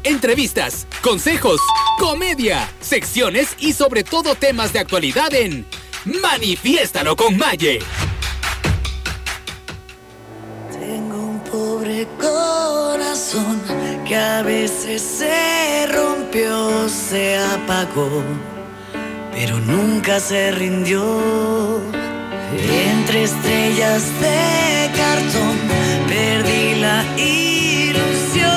entrevistas, consejos, comedia, secciones y sobre todo temas de actualidad en Manifiéstalo con Maye. Tengo un pobre corazón que a veces se rompió, se apagó, pero nunca se rindió. Entre estrellas de cartón perdí la ilusión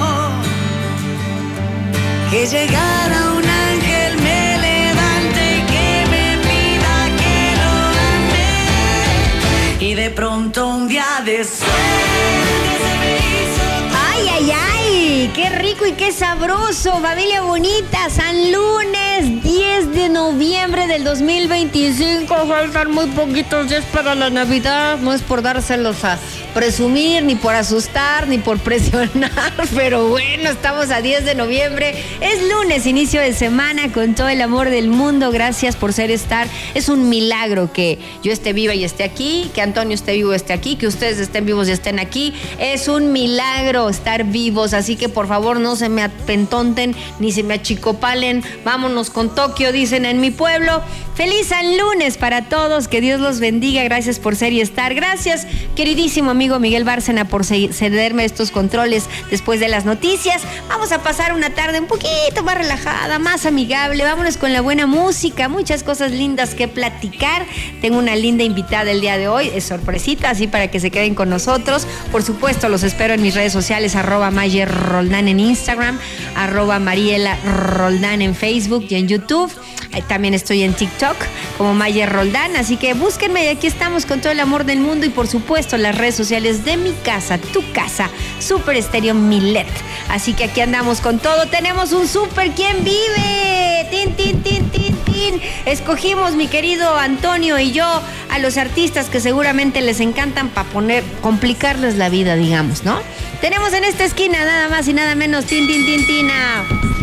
que llegara un ángel, me levante y que me pida que lo ame. Y de pronto un día de suerte se me hizo. ¡Ay, ay, ay! ¡Qué rico y qué sabroso! Familia bonita, San Lunes 10 de noviembre del 2025. Faltan muy poquitos días para la Navidad. No es por dárselos a presumir, ni por asustar, ni por presionar, pero bueno, estamos a 10 de noviembre. Es lunes, inicio de semana, con todo el amor del mundo. Gracias por ser estar. Es un milagro que yo esté viva y esté aquí, que Antonio esté vivo y esté aquí, que ustedes estén vivos y estén aquí. Es un milagro estar vivos, así que por favor no se me apentonten ni se me achicopalen. Vámonos con Tokio, dicen en mi pueblo. Feliz San Lunes para todos, que Dios los bendiga. Gracias por ser y estar. Gracias, queridísimo amigo Miguel Bárcena, por cederme estos controles después de las noticias. Vamos a pasar una tarde un poquito más relajada, más amigable. Vámonos con la buena música, muchas cosas lindas que platicar. Tengo una linda invitada el día de hoy, es sorpresita, así para que se queden con nosotros. Por supuesto, los espero en mis redes sociales, @MayeRoldán en Instagram, @Mariela_Roldán en Facebook y en YouTube. También estoy en TikTok como Maye Roldán, así que búsquenme y aquí estamos con todo el amor del mundo y por supuesto las redes sociales de mi casa, tu casa, Super Estéreo Milet. Así que aquí andamos con todo. Tenemos un Super ¿Quién vive? ¡Tin, tin, tin, tin, tin! Escogimos, mi querido Antonio y yo, a los artistas que seguramente les encantan para complicarles la vida, digamos, ¿no? Tenemos en esta esquina nada más y nada menos, tin, tin, tin, tina,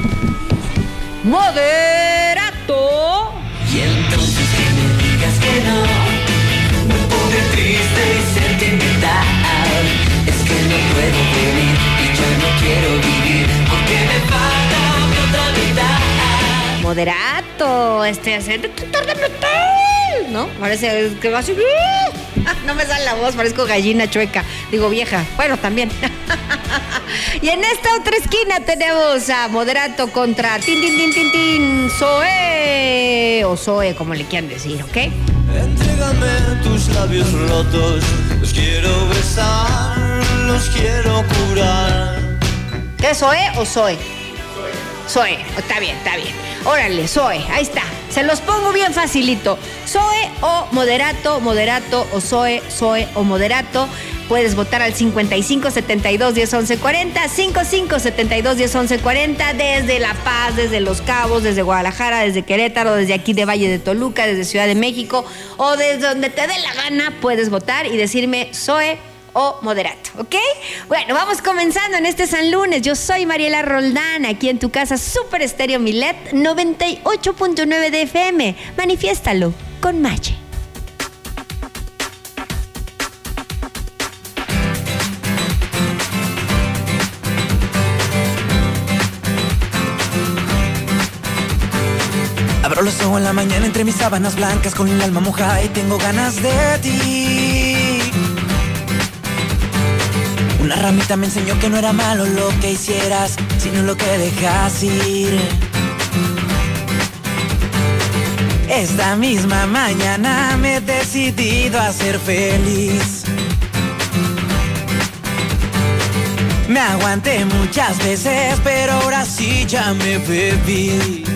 Moderato. Y entonces que me digas que no, me pone triste y sentimental. Es que no puedo venir y yo no quiero vivir porque me falta mi otra mitad. Moderato, ¿no? Parece que va así. No me sale la voz, parezco gallina chueca. Digo vieja. Bueno, también. Y en esta otra esquina tenemos a Moderato contra Tin, tin, tin, tin, tin, Zoe. O Zoe, como le quieran decir, ¿ok? Entrégame tus labios rotos, los quiero besar, los quiero curar. ¿Qué es Zoe o Zoe? Zoe, está bien, está bien. Órale, Zoe, ahí está. Se los pongo bien facilito. Zoe o Moderato, Moderato o Zoe, Zoe o Moderato. Puedes votar al 55 72 10 11 40, 55 72 10 11 40, desde La Paz, desde Los Cabos, desde Guadalajara, desde Querétaro, desde aquí de Valle de Toluca, desde Ciudad de México o desde donde te dé la gana puedes votar y decirme Zoe o Moderato, ¿ok? Bueno, vamos comenzando en este San Lunes. Yo soy Mariela Roldán, aquí en tu casa Super Estéreo Milet 98.9 de FM. Manifiéstalo con Maye. Abro los ojos en la mañana entre mis sábanas blancas con el alma mojada y tengo ganas de ti. Una ramita me enseñó que no era malo lo que hicieras, sino lo que dejas ir. Esta misma mañana me he decidido a ser feliz. Me aguanté muchas veces, pero ahora sí ya me bebí.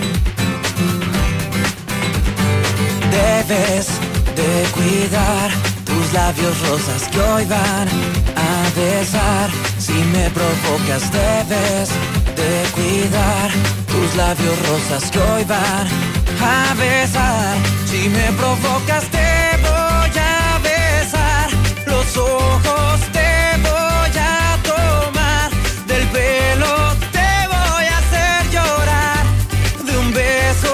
Debes de cuidar tus labios rosas que hoy van a besar. Si me provocas, debes de cuidar tus labios rosas que hoy van a besar. Si me provocas, te voy a besar. Los ojos te voy a tomar del pelo, te voy a hacer llorar de un beso.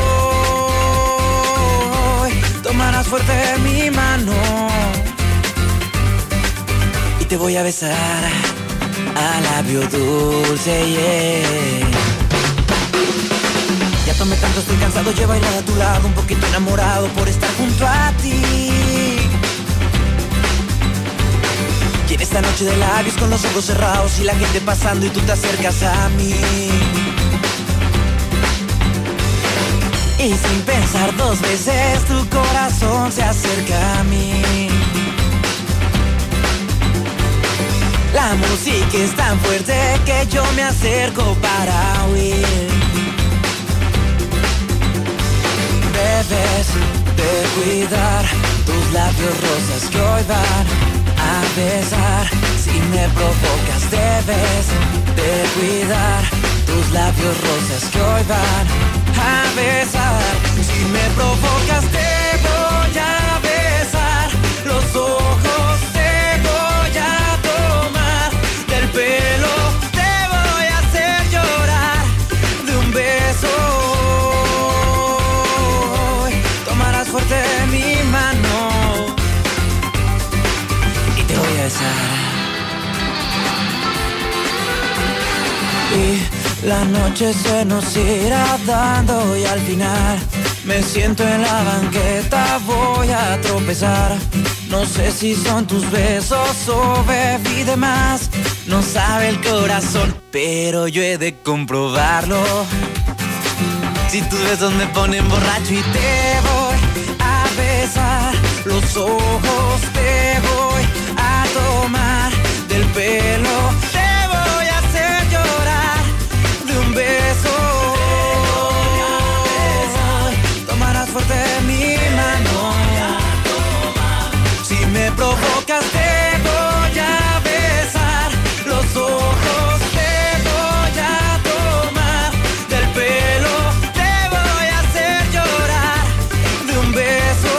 Tomarás fuerte mi mano y te voy a besar a labio dulce, yeah. Ya tomé tanto, estoy cansado, llevo bailar a tu lado, un poquito enamorado por estar junto a ti. Y en esta noche de labios con los ojos cerrados y la gente pasando y tú te acercas a mí. Y sin pensar dos veces tu corazón se acerca a mí. La música es tan fuerte que yo me acerco para huir. Debes de cuidar tus labios rosas que hoy van a besar. Si me provocas debes de cuidar tus labios rosas que hoy van a besar. Si me provocas te voy a besar. Los ojos te voy a tomar. Del pelo te voy a hacer llorar. De un beso tomarás fuerte mi mano y te voy a besar. Y la noche se nos irá dando y al final me siento en la banqueta, voy a tropezar. No sé si son tus besos o bebí de más. No sabe el corazón, pero yo he de comprobarlo. Si tus besos me ponen borracho y te voy a besar. Los ojos te voy a tomar. Del pelo te voy a hacer llorar. De un beso tomarás fuerte mi mano. Si me provocas te voy a besar. Los ojos te voy a tomar. Del pelo te voy a hacer llorar. De un beso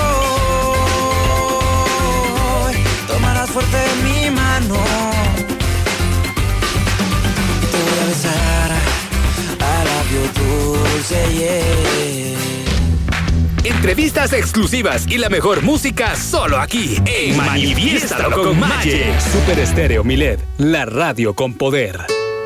tomarás fuerte mi mano. Te voy a besar a labio dulce, yeah. Entrevistas exclusivas y la mejor música solo aquí en Manifiéstalo con Maye. Super Estéreo Milet, la radio con poder.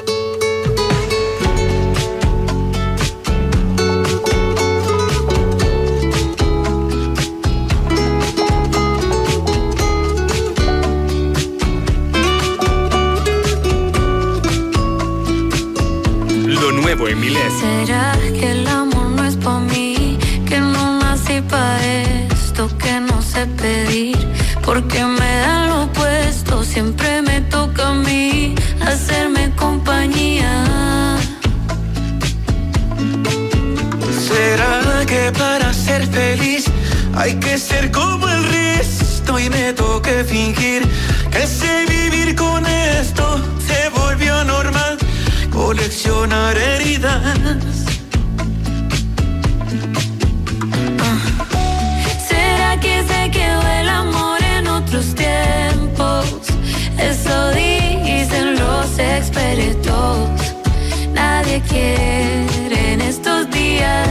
Lo nuevo en Milet. ¿Será que el amor no es pa' mí? Que no nací pa' esto, que no sé pedir. Porque me da lo opuesto, siempre me toca a mí hacerme compañía. ¿Será que para ser feliz hay que ser como el resto y me toque fingir que sé vivir con esto? Se volvió normal coleccionar heridas. ¿Será que se quedó el amor en otros tiempos? Eso dicen los expertos. Nadie quiere en estos días.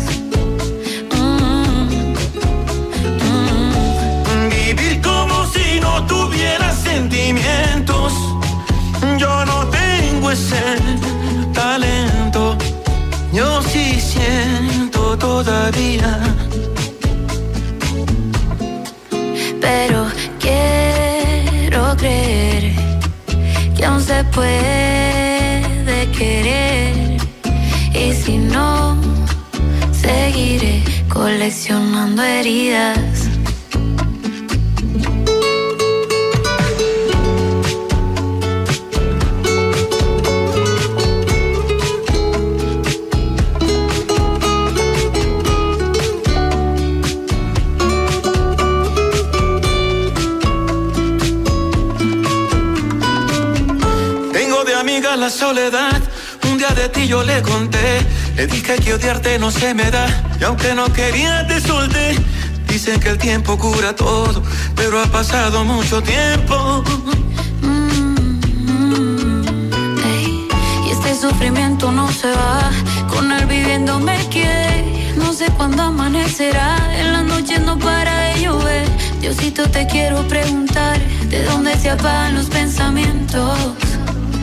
Vivir como si no tuviera sentimientos. Yo no tengo ese talento. Yo sí siento todavía. Pero quiero creer que aún se puede querer. Y si no, seguiré coleccionando heridas. La soledad, un día de ti yo le conté. Le dije que odiarte no se me da. Y aunque no quería te solté. Dicen que el tiempo cura todo, pero ha pasado mucho tiempo. Y este sufrimiento no se va. Con él viviendo me quedé. No sé cuándo amanecerá. En las noches no para de llover. Diosito, te quiero preguntar, ¿de dónde se apagan los pensamientos?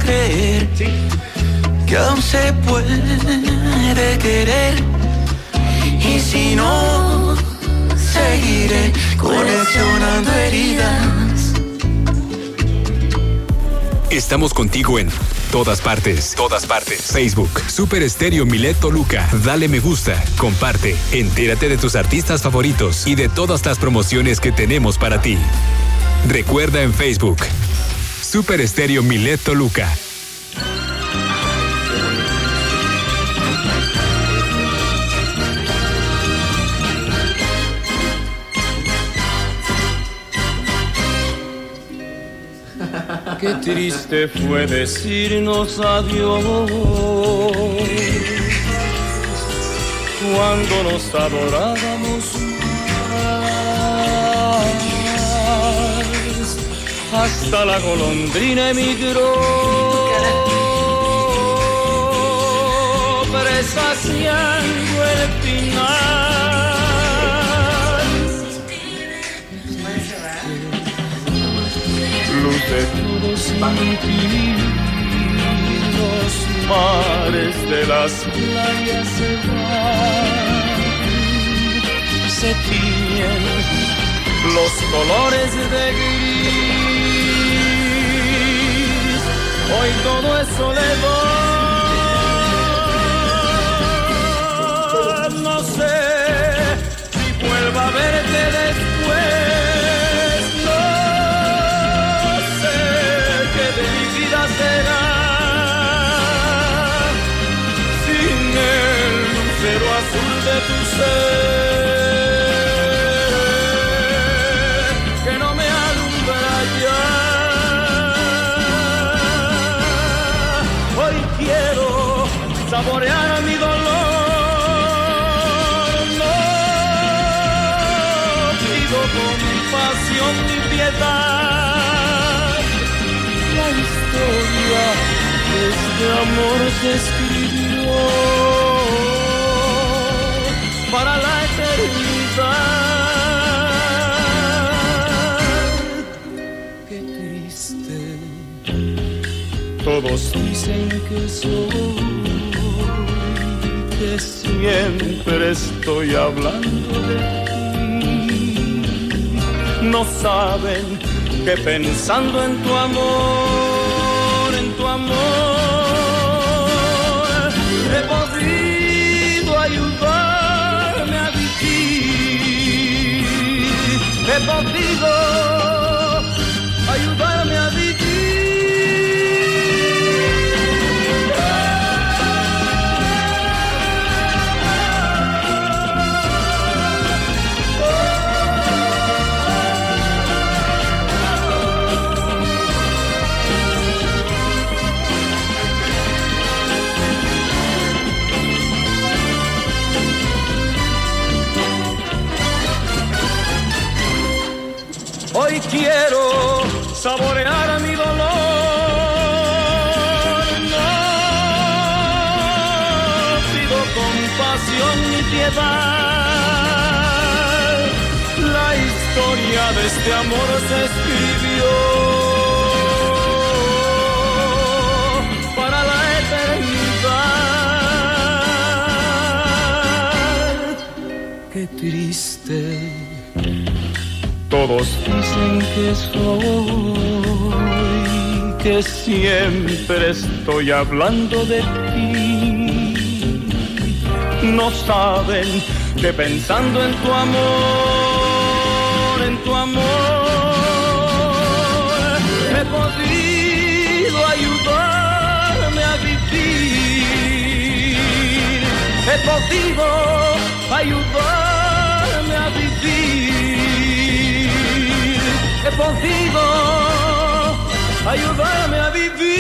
creer que aún se puede querer. Y si no, seguiré coleccionando heridas. Estamos contigo en todas partes. Facebook, Super Estéreo Milet Toluca. Dale me gusta, comparte, entérate de tus artistas favoritos y de todas las promociones que tenemos para ti. Recuerda en Facebook, Super Estéreo Milet Toluca. Qué triste fue decirnos adiós cuando nos adorábamos más. Hasta la golondrina emigró, presagiando el final. Luz de todos los mares de las playas se van, se tiñen los colores de gris. Hoy todo es soledad. No sé si vuelva a verte después. Será sin el lucero azul de tu ser que no me alumbra ya. Hoy quiero saborear mi dolor, no pido compasión ni piedad. La historia de este amor se escribió para la eternidad. Qué triste, todos dicen que soy, que siempre estoy hablando de ti. No saben que pensando en tu amor, he podido ayudarme a vivir, he podido ayudarme a vivir. Hoy quiero saborear mi dolor, no pido compasión ni piedad. La historia de este amor se escribió para la eternidad. Qué triste. Todos dicen que soy, que siempre estoy hablando de ti. No saben que pensando en tu amor, he podido ayudarme a vivir. He podido ayudarme a vivir. He podido ayudarme a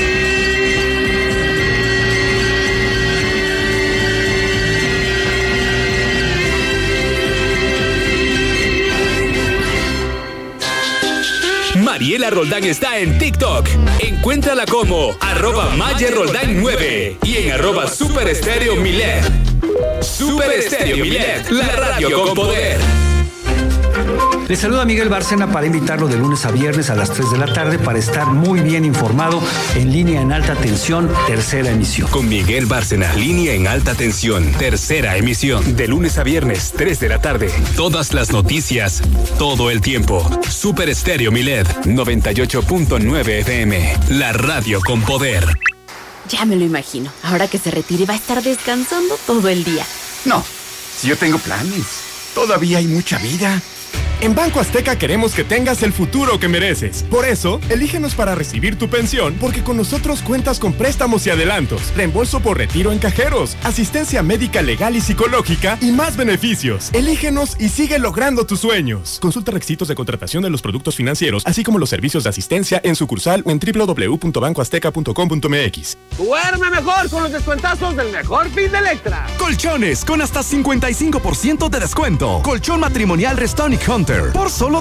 vivir. Mariela Roldán está en TikTok. Encuéntrala como @MayeRoldán9 y en @Super Estéreo Milet. Super Estéreo Milet, la radio con poder. Les saluda Miguel Bárcena para invitarlo de lunes a viernes a las 3 de la tarde para estar muy bien informado en Línea en Alta Tensión, tercera emisión. Con Miguel Bárcena, Línea en Alta Tensión, tercera emisión. De lunes a viernes, 3 de la tarde. Todas las noticias, todo el tiempo. Super Estéreo Milet, 98.9 FM. La radio con poder. Ya me lo imagino. Ahora que se retire va a estar descansando todo el día. No, si yo tengo planes. Todavía hay mucha vida. En Banco Azteca queremos que tengas el futuro que mereces. Por eso, elígenos para recibir tu pensión, porque con nosotros cuentas con préstamos y adelantos, reembolso por retiro en cajeros, asistencia médica legal y psicológica y más beneficios. Elígenos y sigue logrando tus sueños. Consulta requisitos de contratación de los productos financieros, así como los servicios de asistencia en sucursal o en www.bancoazteca.com.mx. Duerme mejor con los descuentazos del mejor fin de Electra. Colchones con hasta 55% de descuento. Colchón matrimonial Restonic Hunter por solo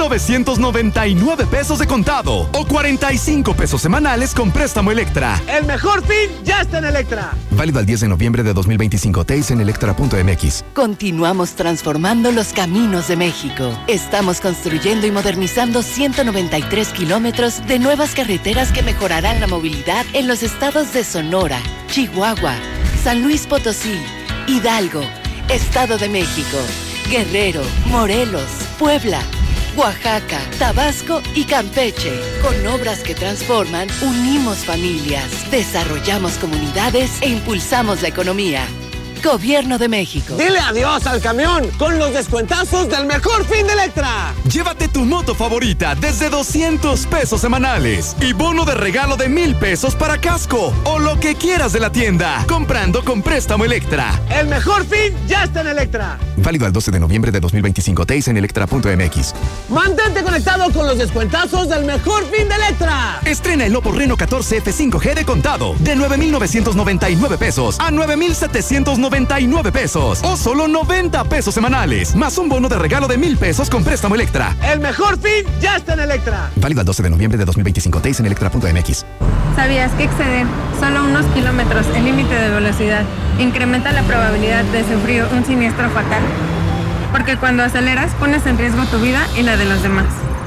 2,999 pesos de contado o 45 pesos semanales con préstamo Electra. El mejor fin ya está en Electra. Válido al 10 de noviembre de 2025. TIS en electra.mx. Continuamos transformando los caminos de México. Estamos construyendo y modernizando 193 kilómetros de nuevas carreteras que mejorarán la movilidad en los estados de Sonora, Chihuahua, San Luis Potosí, Hidalgo, Estado de México, Guerrero, Morelos, Puebla, Oaxaca, Tabasco y Campeche. Con obras que transforman, unimos familias, desarrollamos comunidades e impulsamos la economía. Gobierno de México. Dile adiós al camión con los descuentazos del mejor fin de Electra. Llévate tu moto favorita desde 200 pesos semanales y bono de regalo de 1,000 pesos para casco o lo que quieras de la tienda, comprando con préstamo Electra. El mejor fin ya está en Electra. Válido al 12 de noviembre de 2025. TIS en electra.mx. Mantente conectado con los descuentazos del mejor fin de Electra. Estrena el Oppo Reno 14 F5G de contado de 9,999 pesos a 9,799 pesos o solo 90 pesos semanales, más un bono de regalo de 1,000 pesos con préstamo Electra. El mejor fin ya está en Electra. Válido al 12 de noviembre de 2025. TIS en electra.mx. ¿Sabías que exceder solo unos kilómetros el límite de velocidad incrementa la probabilidad de sufrir un siniestro fatal? Porque cuando aceleras pones en riesgo tu vida y la de los demás.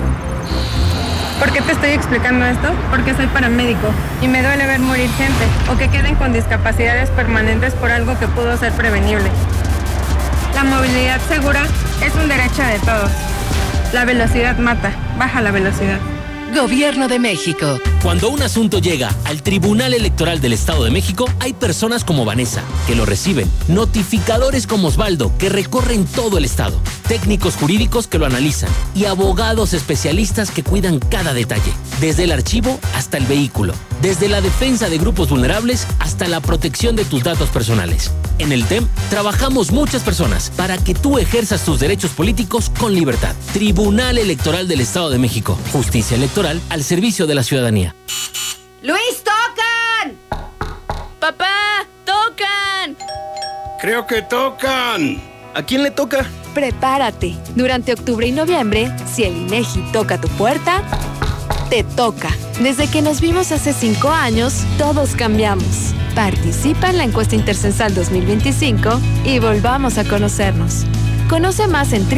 ¿Por qué te estoy explicando esto? Porque soy paramédico y me duele ver morir gente o que queden con discapacidades permanentes por algo que pudo ser prevenible. La movilidad segura es un derecho de todos. La velocidad mata. Baja la velocidad. Gobierno de México. Cuando un asunto llega al Tribunal Electoral del Estado de México, hay personas como Vanessa, que lo reciben, notificadores como Osvaldo, que recorren todo el estado, técnicos jurídicos que lo analizan y abogados especialistas que cuidan cada detalle, desde el archivo hasta el vehículo, desde la defensa de grupos vulnerables hasta la protección de tus datos personales. En el TEM trabajamos muchas personas para que tú ejerzas tus derechos políticos con libertad. Tribunal Electoral del Estado de México. Justicia electoral al servicio de la ciudadanía. ¡Luis, tocan! ¡Papá, tocan! Creo que tocan. ¿A quién le toca? Prepárate. Durante octubre y noviembre, si el INEGI toca tu puerta, te toca. Desde que nos vimos hace 5 años, todos cambiamos. Participa en la encuesta intercensal 2025 y volvamos a conocernos. Conoce más en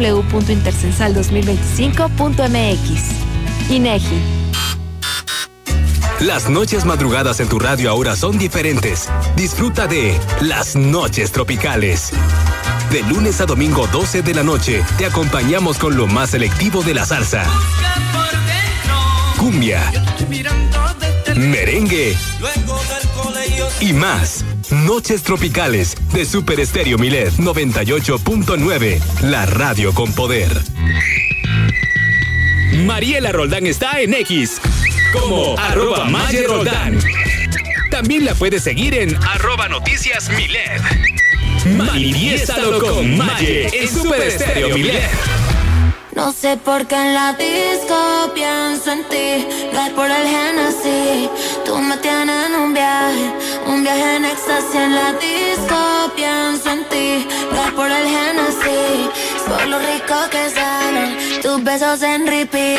www.intercensal2025.mx. INEGI. Las noches madrugadas en tu radio ahora son diferentes. Disfruta de Las Noches Tropicales. De lunes a domingo 12 de la noche, te acompañamos con lo más selectivo de la salsa. Cumbia, merengue y más. Noches Tropicales de Super Estéreo Milet 98.9, la radio con poder. Mariela Roldán está en X como @MayeRoldán. También la puedes seguir en @NoticiasMilet. Manifiéstalo con Maye en Super Estéreo Milet. No sé por qué en la disco pienso en ti. No es por el Genesis. Tú me tienes en un viaje en éxtasis. En la disco pienso en ti. No es por el Genesis. Es por lo rico que saben tus besos en repeat.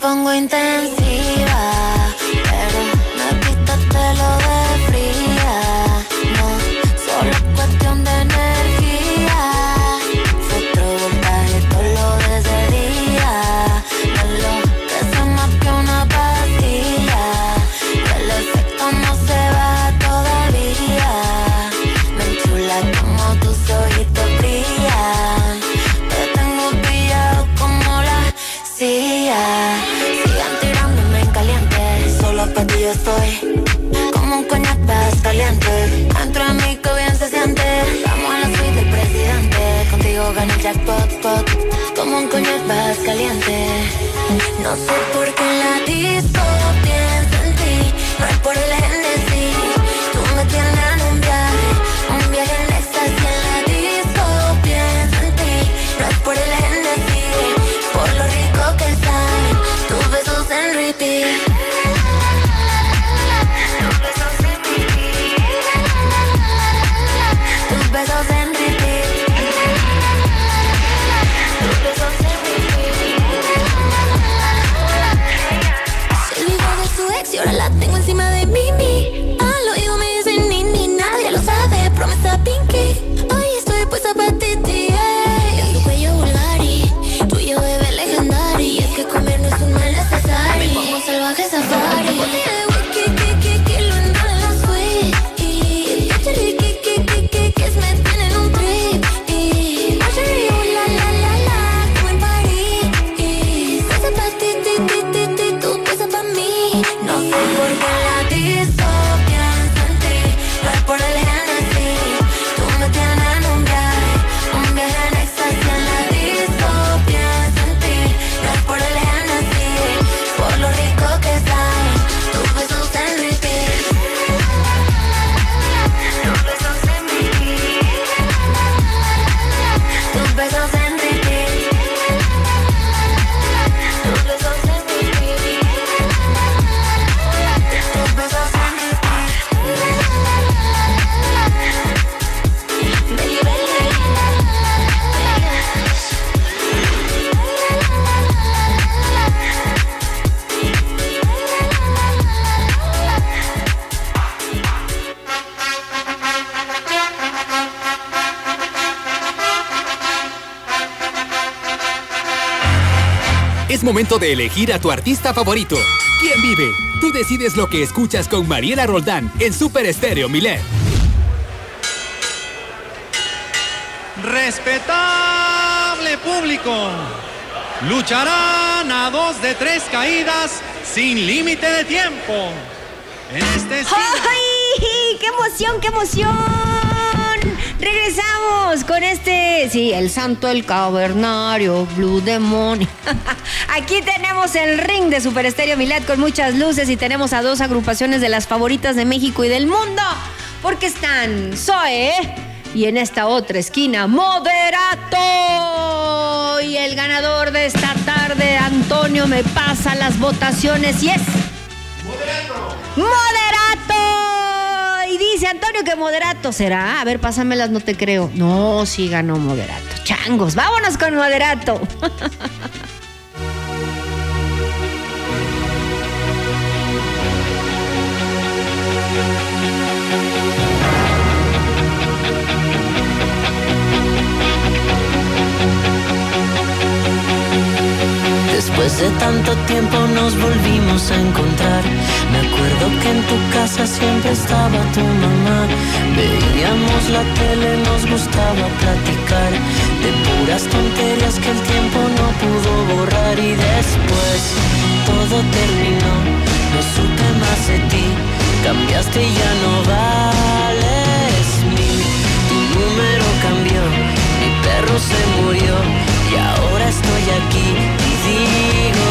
pongo intensiva, pero me quitaste lo de fría. No, solo es cuestión de energía. Fotovoltaje todo lo de ese día. Me enloquece más que una pastilla. El efecto no se va todavía. Me enchula como tus ojitos brillan. Te tengo pillado como la CIA. Sigan tirándome en caliente. Solo pa' ti yo estoy como un coñac caliente. Dentro de mí que bien se siente. Vamos a la suite del presidente. Contigo gana el jackpot, pot. Como un coñac caliente. No sé por qué la disco pienso en ti. No es por el Hennessy. Tú me tienes en un viaje en éxtasis. En la disco pienso en ti. No es por el Hennessy, por lo rico que saben tus besos en repeat. Tus besos en repeat. Tus besos en repeat. Se olvidó de su ex y ahora la tengo encima de mí. Al oído me dicen ni, nadie lo sabe. Promesa pinky. Hoy estoy puesta pa' ti, en tu cuello Bulgari. Tuyo bebé legendario. Y es que comer no es un mal necesario. Me pongo salvaje safari. Que lo enrola en la suite. Y que me tienen un trip. Y Marjorie, la, como en París. Y puesta pa' ti, tú puesta pa' mí. No sé por qué la disco pienso en ti. No es por el Hennessy. Tú me tienes en un viaje en éxtasis. En la disco pienso en ti. No es por el Hennessy, por lo rico que saben tus besos en repeat. Tus besos en repeat. Tus besos en repeat. Tus besos en repeat. Tus besos en repeat. Belly, belly. Es momento de elegir a tu artista favorito. ¿Quién vive? Tú decides lo que escuchas con Mariela Roldán en Super Estéreo Milet. Respetable público, lucharán a 2 de 3 caídas sin límite de tiempo. En este ¡Ay! ¡Qué emoción, qué emoción! Regresamos con el santo, el cavernario, Blue Demon. Aquí tenemos el ring de Super Estéreo Milet con muchas luces y tenemos a 2 agrupaciones de las favoritas de México y del mundo. Porque están Zoe y en esta otra esquina, Moderato. Y el ganador de esta tarde, Antonio, me pasa las votaciones y es... ¡Moderato! Y dice Antonio que Moderato será. A ver, pásamelas, no te creo. No, sí ganó Moderato. Changos, vámonos con Moderato. Después de tanto tiempo nos volvimos a encontrar. Me acuerdo que en tu casa siempre estaba tu mamá. Veíamos la tele, nos gustaba platicar de puras tonterías que el tiempo no pudo borrar. Y después todo terminó, no supe más de ti. Cambiaste y ya no vales mil. Tu número cambió, mi perro se murió y ahora estoy aquí y digo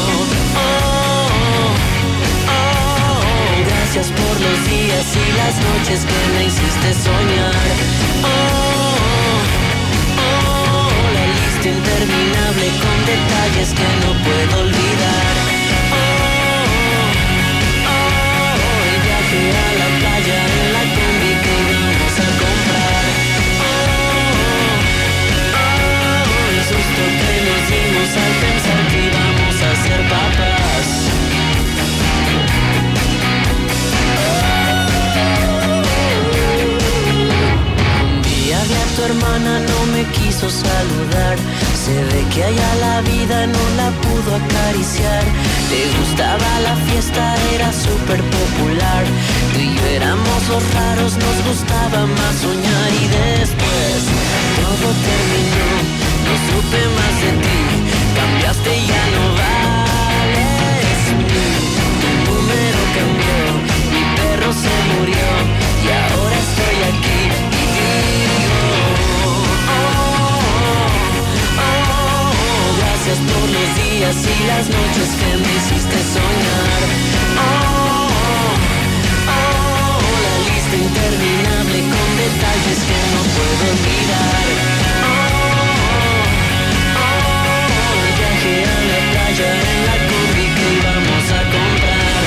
gracias por los días y las noches que me hiciste soñar. La lista interminable con detalles que no puedo olvidar. El viaje a la playa en la combi que íbamos a comprar. El susto que nos dimos al pensar que íbamos a ser papás. quiso saludar. Se ve que allá la vida no la pudo acariciar. Le gustaba la fiesta, era súper popular. Tú y yo éramos los raros, nos gustaba más soñar. Y después todo terminó, no supe más de ti. Cambiaste y ya no vales. Tu número cambió, mi perro se murió y ahora estoy aquí y digo gracias por los días y las noches que me hiciste soñar. La lista interminable con detalles que no puedo olvidar. El viaje a la playa en la combi que íbamos a comprar.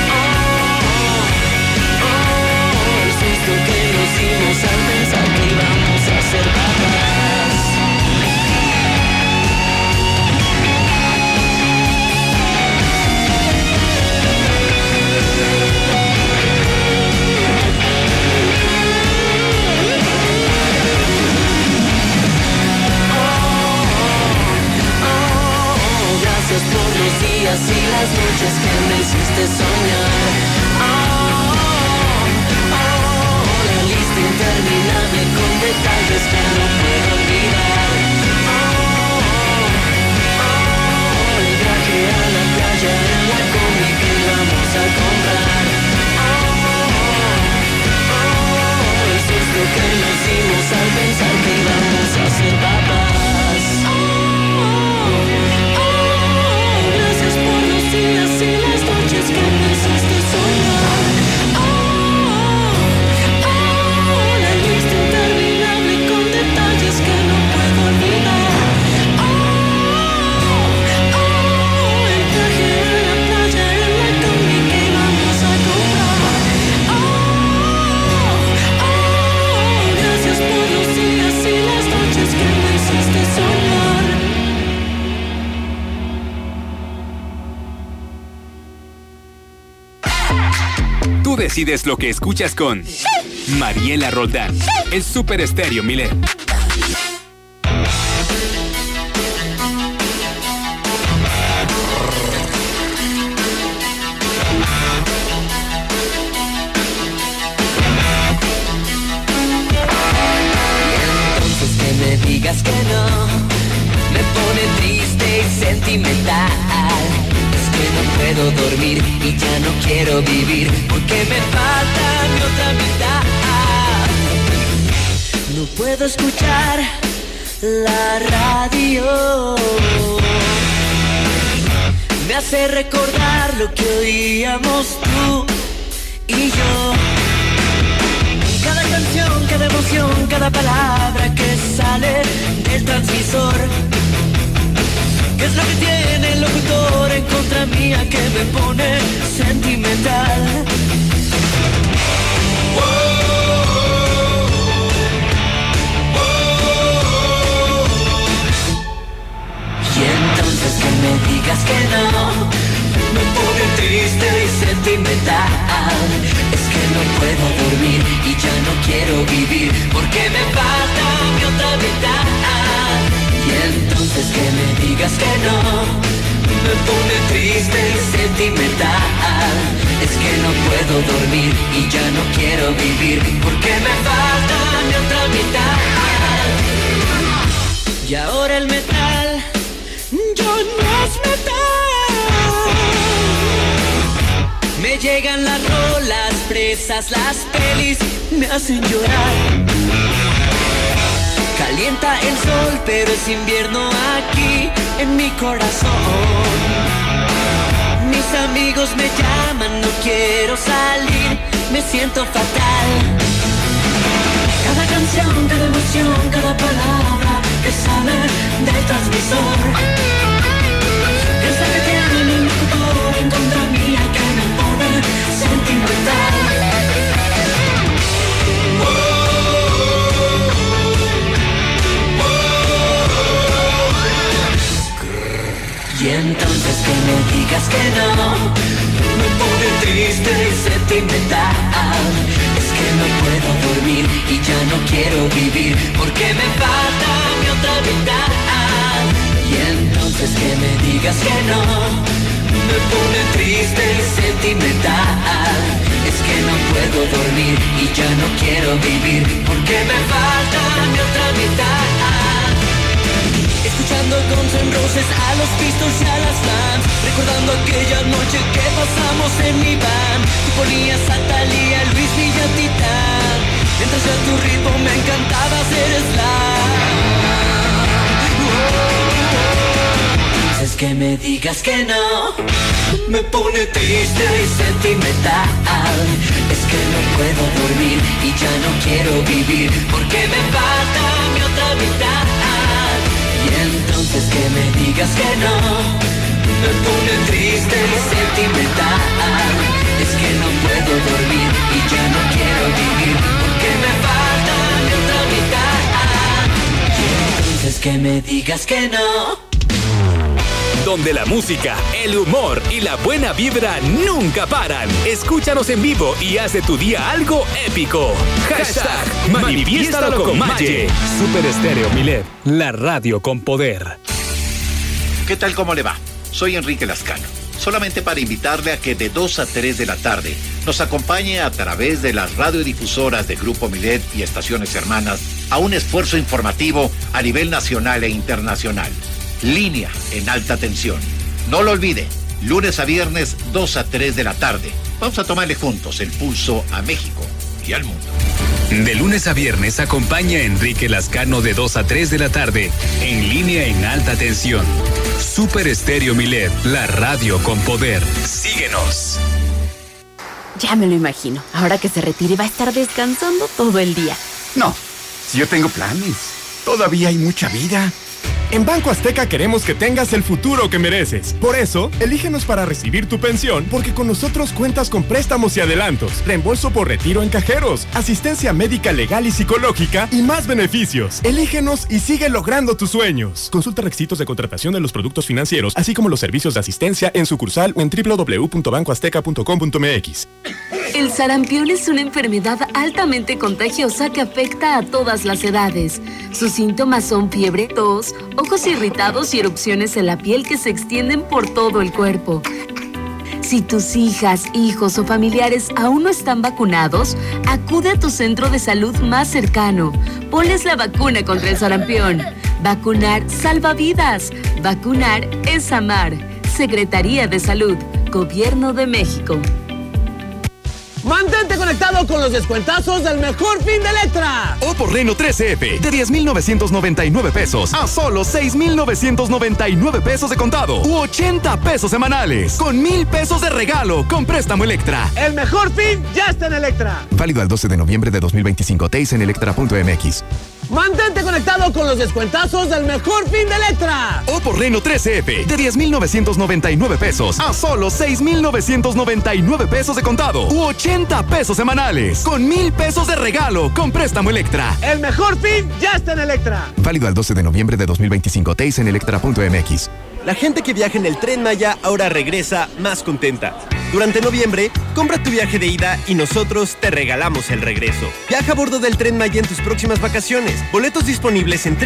El susto que nos dimos al pensar que íbamos a ser papás. Gracias por los días y las noches que me hiciste soñar. La lista interminable con detalles que no puedo olvidar. El viaje a la playa en la combi que íbamos a comprar. El susto que nos dimos al pensar que íbamos a ser papás. Gracias por los días y las noches que me hiciste soñar. La lista interminable con detalles que no puedo olvidar. El viaje a la playa en la combi que íbamos a comprar. Gracias por los días y las noches que me hiciste soñar. Tú decides lo que escuchas con Mariela Roldán, el Super Estéreo Milet. Entonces que me digas que no, me pone triste y sentimental. Es que no puedo dormir y ya no quiero vivir porque me falta mi otra mitad. No puedo escuchar la radio, me hace recordar lo que oíamos tú y yo. Cada canción, cada emoción, cada palabra que sale del transmisor. ¿Qué es lo que tiene el locutor en contra mía que me pone sentimental? Y entonces que me digas que no, me pone triste y sentimental. Es que no puedo dormir y ya no quiero vivir porque me falta mi otra mitad. Y entonces que me digas que no, me pone triste y sentimental. Es que no puedo dormir y ya no quiero vivir porque me falta mi otra mitad. Y ahora el metal ya no es metal. Me llegan las rolas presas, las pelis me hacen llorar. Calienta el sol, pero es invierno aquí en mi corazón. Mis amigos me llaman, no quiero salir, me siento fatal. Cada canción, cada emoción, cada palabra que sale del transmisor. Es la que tiene el locutor en contra mía que me pone sentimental. Y entonces que me digas que no, me pone triste y sentimental. Es que no puedo dormir y ya no quiero vivir porque me falta digas que no, me pone triste y sentimental. Es que no puedo dormir y ya no quiero vivir, porque me falta mi otra mitad. Escuchando Guns N' Roses, a los Pistols y a las Lambs, recordando aquella noche que pasamos en mi van. Tú ponías a Thalía, Luis Villa, Titán. Mientras a tu ritmo me encantaba hacer slam. Es que me digas que no, me pone triste y sentimental. Es que no puedo dormir y ya no quiero vivir, porque me falta mi otra mitad. Y entonces que me digas que no, me pone triste y sentimental. Es que no puedo dormir y ya no quiero vivir, porque me falta mi otra mitad. Y entonces que me digas que no. Donde la música, el humor y la buena vibra nunca paran. Escúchanos en vivo y haz de tu día algo épico. Hashtag Manifiéstalo con Maye. Super Estéreo Milet, la radio con poder. ¿Qué tal, cómo le va? Soy Enrique Lascano. Solamente para invitarle a que de 2 a 3 de la tarde nos acompañe a través de las radiodifusoras de Grupo Milet y estaciones hermanas a un esfuerzo informativo a nivel nacional e internacional. Línea en alta tensión. No lo olvide, lunes a viernes 2 a 3 de la tarde. Vamos a tomarle juntos el pulso a México y al mundo. De lunes a viernes acompaña a Enrique Lascano de 2 a 3 de la tarde en Línea en alta tensión. Super Estéreo Milet, la radio con poder. Síguenos. Ya me lo imagino. Ahora que se retire va a estar descansando todo el día. No, si yo tengo planes. Todavía hay mucha vida. En Banco Azteca queremos que tengas el futuro que mereces. Por eso, elígenos para recibir tu pensión, porque con nosotros cuentas con préstamos y adelantos, reembolso por retiro en cajeros, asistencia médica, legal y psicológica y más beneficios. Elígenos y sigue logrando tus sueños. Consulta requisitos de contratación de los productos financieros, así como los servicios de asistencia en sucursal o en www.bancoazteca.com.mx. El sarampión es una enfermedad altamente contagiosa que afecta a todas las edades. Sus síntomas son fiebre, tos, ojos irritados y erupciones en la piel que se extienden por todo el cuerpo. Si tus hijas, hijos o familiares aún no están vacunados, acude a tu centro de salud más cercano. Ponles la vacuna contra el sarampión. Vacunar salva vidas. Vacunar es amar. Secretaría de Salud, Gobierno de México. Mantente conectado con los descuentazos del mejor fin de Electra. Oppo Reno 13F de 10,999 pesos a solo 6,999 pesos de contado u 80 pesos semanales con 1,000 pesos de regalo con préstamo Electra. El mejor fin ya está en Electra. Válido al 12 de noviembre de 2025. TEIS en electra.mx. Mantente conectado con los descuentazos del mejor fin de Electra. Oppo Reno 13F de 10,999 pesos a solo 6,999 pesos de contado u 80 pesos semanales con 1,000 pesos de regalo con préstamo Electra. El mejor fin ya está en Electra. Válido al 12 de noviembre de 2025. TEIS en electra.mx. La gente que viaja en el Tren Maya ahora regresa más contenta. Durante noviembre, compra tu viaje de ida y nosotros te regalamos el regreso. Viaja a bordo del Tren Maya en tus próximas vacaciones. Boletos disponibles en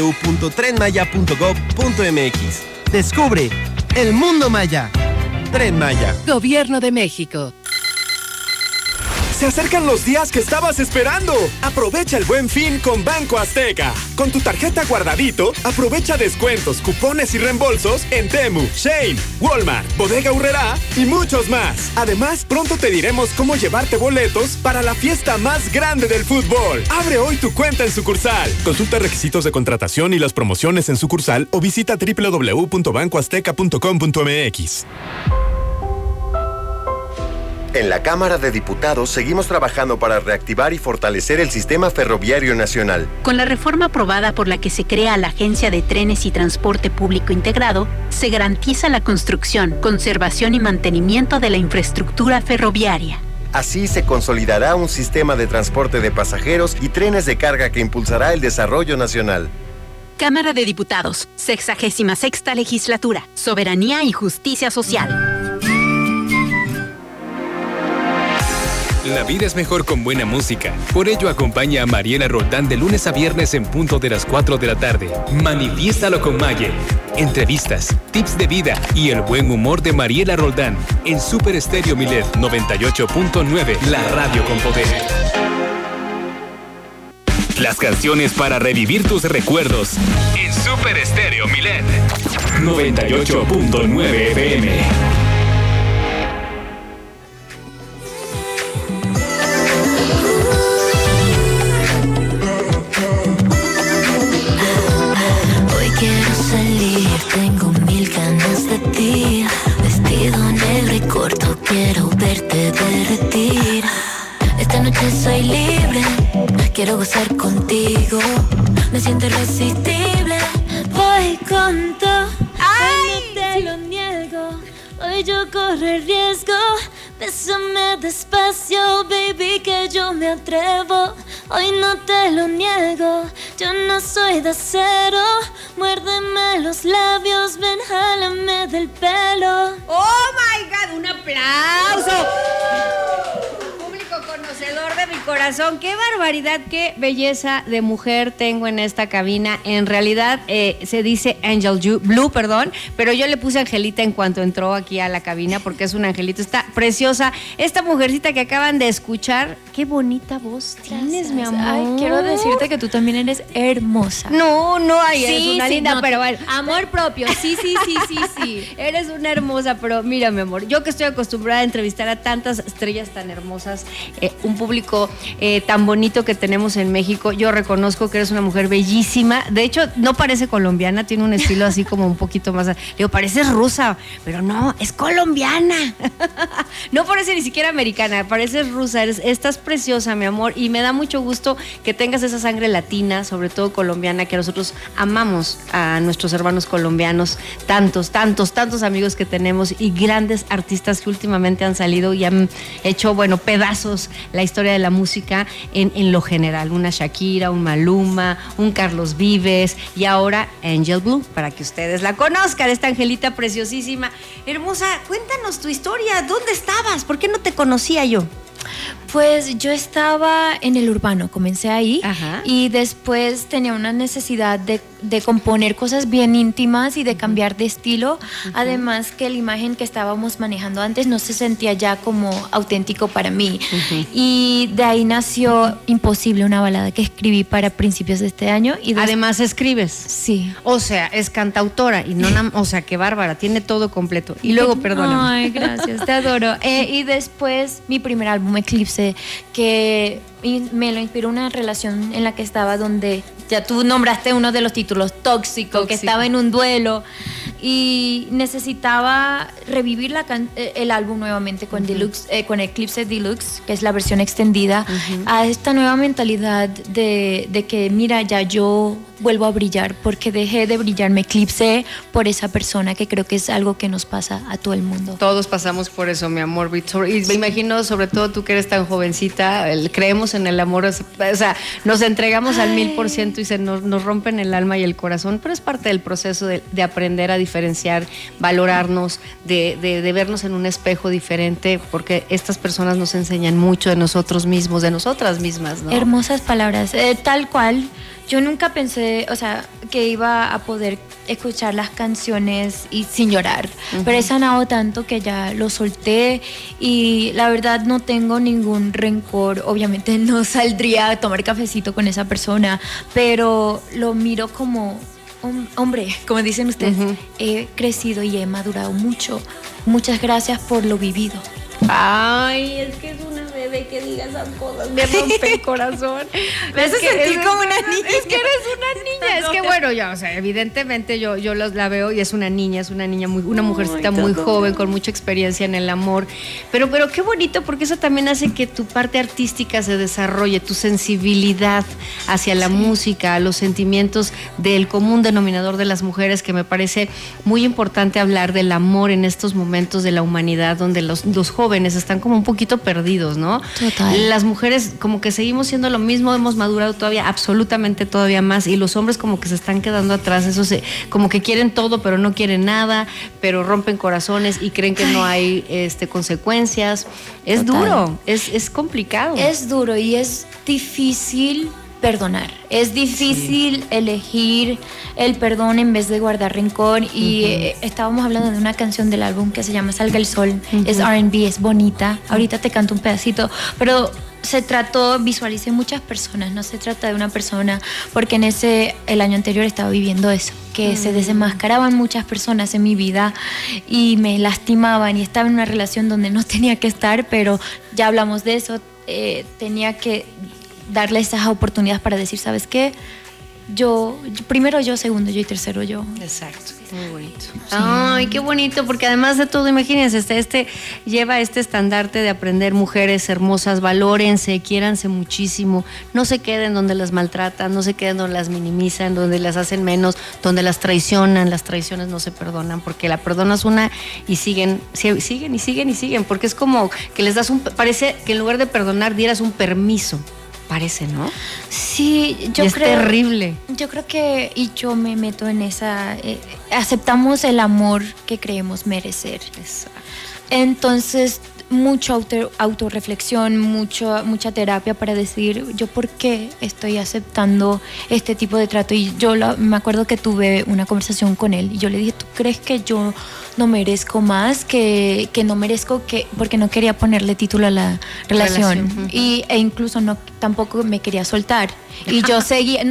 www.trenmaya.gov.mx. Descubre el mundo maya. Tren Maya. Gobierno de México. Se acercan los días que estabas esperando. Aprovecha el Buen Fin con Banco Azteca. Con tu tarjeta Guardadito, aprovecha descuentos, cupones y reembolsos en Temu, Shein, Walmart, Bodega Aurrerá y muchos más. Además, pronto te diremos cómo llevarte boletos para la fiesta más grande del fútbol. Abre hoy tu cuenta en sucursal. Consulta requisitos de contratación y las promociones en sucursal o visita www.bancoazteca.com.mx. En la Cámara de Diputados seguimos trabajando para reactivar y fortalecer el sistema ferroviario nacional. Con la reforma aprobada por la que se crea la Agencia de Trenes y Transporte Público Integrado, se garantiza la construcción, conservación y mantenimiento de la infraestructura ferroviaria. Así se consolidará un sistema de transporte de pasajeros y trenes de carga que impulsará el desarrollo nacional. Cámara de Diputados, 66ª Legislatura, Soberanía y Justicia Social. La vida es mejor con buena música. Por ello, acompaña a Mariela Roldán de lunes a viernes en punto de las 4 de la tarde. Manifiéstalo con Maye. Entrevistas, tips de vida y el buen humor de Mariela Roldán en Super Estéreo Milet 98.9, la radio con poder. Las canciones para revivir tus recuerdos en Super Estéreo Milet 98.9 FM. Tengo 1000 ganas de ti. Vestido negro y corto, quiero verte derretir. Esta noche soy libre, quiero gozar contigo. Me siento irresistible. Voy con todo, hoy no te lo niego. Hoy yo corro el riesgo. Bésame despacio, baby, que yo me atrevo. Hoy no te lo niego, yo no soy de acero. Muérdeme los labios, ven, jálame del pelo. ¡Oh, my God! ¡Un aplauso! Público conocedor de mi corazón. ¡Qué barbaridad, qué belleza de mujer tengo en esta cabina! En realidad se dice Blue, pero yo le puse Angelita en cuanto entró aquí a la cabina porque es un angelito. Está preciosa. Esta mujercita que acaban de escuchar, qué bonita voz tienes, mi amor. Ay, quiero decirte que tú también eres hermosa. No, ay, eres una linda, no, pero bueno. Amor propio, sí. Eres una hermosa, pero mira, mi amor, yo que estoy acostumbrada a entrevistar a tantas estrellas tan hermosas, un público tan bonito que tenemos en México, yo reconozco que eres una mujer bellísima. De hecho, no parece colombiana, tiene un estilo así como un poquito más... Digo, pareces rusa, pero no, es colombiana. No parece ni siquiera americana, pareces rusa. Estás preciosa, mi amor, y me da mucho gusto que tengas esa sangre latina, sobre todo colombiana, que nosotros amamos a nuestros hermanos colombianos, tantos amigos que tenemos y grandes artistas que últimamente han salido y han hecho, pedazos la historia de la música en lo general. Una Shakira, un Maluma, un Carlos Vives y ahora Angel Blue, para que ustedes la conozcan, esta angelita preciosísima. Hermosa, cuéntanos tu historia, ¿dónde estabas? ¿Por qué no te conocía yo? Pues yo estaba en el urbano, comencé ahí. Ajá. Y después tenía una necesidad de componer cosas bien íntimas y de cambiar de estilo. Uh-huh. Además que la imagen que estábamos manejando antes no se sentía ya como auténtico para mí. Uh-huh. Y de ahí nació Imposible, una balada que escribí para principios de este año. Y además escribes. Sí. O sea, es cantautora y no, o sea, qué bárbara, tiene todo completo. Y luego, perdóname. Ay, gracias, te adoro. Y después mi primer álbum, Eclipse, que me lo inspiró una relación en la que estaba, donde ya tú nombraste uno de los títulos, tóxico, que estaba en un duelo y necesitaba revivir el álbum nuevamente con Deluxe, con Eclipse Deluxe, que es la versión extendida, a esta nueva mentalidad de que mira, ya yo vuelvo a brillar, porque dejé de brillar, me eclipsé por esa persona, que creo que es algo que nos pasa a todo el mundo. Todos pasamos por eso, mi amor, Víctor, y me imagino, sobre todo tú que eres tan jovencita, creemos en el amor, o sea, nos entregamos al 1000% y nos rompen el alma y el corazón, pero es parte del proceso de aprender a diferenciar, valorarnos, de vernos en un espejo diferente, porque estas personas nos enseñan mucho de nosotros mismos, de nosotras mismas, ¿no? Hermosas palabras, tal cual. Yo nunca pensé, o sea, que iba a poder escuchar las canciones y sin llorar, pero he sanado tanto que ya lo solté y la verdad no tengo ningún rencor. Obviamente no saldría a tomar cafecito con esa persona, pero lo miro como hombre, como dicen ustedes. He crecido y he madurado mucho. Muchas gracias por lo vivido. Ay, es que es una bebé que diga esas cosas, me rompe el corazón. Me hace sentir como una niña. Es que eres una niña, es que bueno, ya, o sea, evidentemente yo la veo y es una niña una mujercita muy joven, con mucha experiencia en el amor, pero qué bonito, porque eso también hace que tu parte artística se desarrolle, tu sensibilidad hacia la música, los sentimientos del común denominador de las mujeres, que me parece muy importante hablar del amor en estos momentos de la humanidad, donde los jóvenes están como un poquito perdidos, ¿no? ¿no? Total. Las mujeres como que seguimos siendo lo mismo, hemos madurado todavía, absolutamente todavía más, y los hombres como que se están quedando atrás, como que quieren todo, pero no quieren nada, pero rompen corazones y creen que no hay consecuencias. Es Total. duro, es complicado. Es duro y es difícil perdonar. Es difícil elegir el perdón en vez de guardar rencor. Y estábamos hablando de una canción del álbum que se llama Salga el Sol. Es R&B, es bonita. Ahorita te canto un pedacito, pero visualicé muchas personas, no se trata de una persona, porque el año anterior estaba viviendo eso, que se desenmascaraban muchas personas en mi vida y me lastimaban y estaba en una relación donde no tenía que estar, pero ya hablamos de eso, tenía que darle esas oportunidades para decir, ¿sabes qué? Primero yo, segundo yo y tercero yo. Exacto, muy bonito. Sí. Ay, qué bonito, porque además de todo, imagínense, lleva este estandarte de aprender, mujeres hermosas, valórense, quiéranse muchísimo, no se queden donde las maltratan, no se queden donde las minimizan, donde las hacen menos, donde las traicionan. Las traiciones no se perdonan, porque la perdonas una y siguen, porque es como que les das parece que en lugar de perdonar dieras un permiso. Parece, ¿no? Sí, yo creo. Es terrible. Yo creo que, y yo me meto en esa, aceptamos el amor que creemos merecer. Exacto. Entonces, mucha autorreflexión, mucha terapia para decir yo por qué estoy aceptando este tipo de trato. Y yo me acuerdo que tuve una conversación con él y yo le dije, ¿tú crees que yo no merezco más? Que no merezco, porque no quería ponerle título a la relación. E incluso tampoco me quería soltar. Y yo seguía,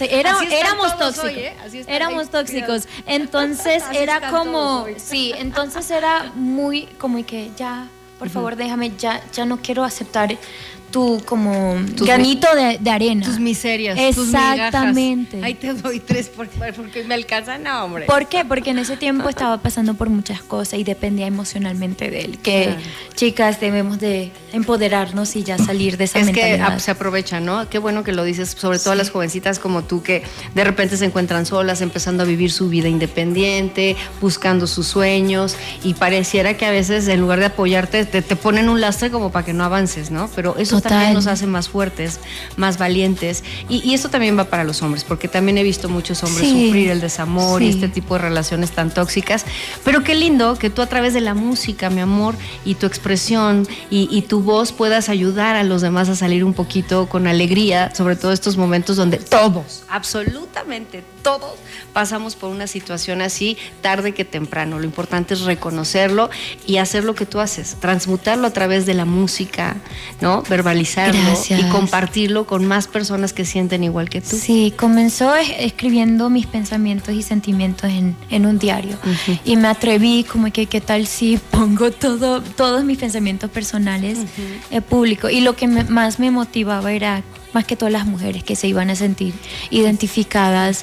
éramos tóxicos. Éramos tóxicos. Entonces era como, entonces era muy como que ya, por favor, déjame, ya no quiero aceptar tu granito de arena. Tus miserias, exactamente. Tus migajas. Ahí te doy 3 porque me alcanza, no, hombre. ¿Por qué? Porque en ese tiempo estaba pasando por muchas cosas y dependía emocionalmente de él. Chicas, debemos de empoderarnos y ya salir de esa mentalidad. Que se aprovecha, ¿no? Qué bueno que lo dices, sobre todo las jovencitas como tú, que de repente se encuentran solas, empezando a vivir su vida independiente, buscando sus sueños, y pareciera que a veces en lugar de apoyarte te ponen un lastre como para que no avances, ¿no? Pero eso también nos hace más fuertes, más valientes, y eso también va para los hombres, porque también he visto muchos hombres sufrir el desamor y este tipo de relaciones tan tóxicas. Pero qué lindo que tú, a través de la música, mi amor, y tu expresión y tu voz, puedas ayudar a los demás a salir un poquito con alegría, sobre todo estos momentos donde todos, absolutamente todos, pasamos por una situación así, tarde que temprano. Lo importante es reconocerlo y hacer lo que tú haces, transmutarlo a través de la música, ¿no? Verbalizarlo. Gracias. Y compartirlo con más personas que sienten igual que tú. Sí, comenzó escribiendo mis pensamientos y sentimientos en un diario. Y me atreví como que qué tal si pongo todos mis pensamientos personales público. Y lo que más me motivaba era más que todas las mujeres que se iban a sentir identificadas,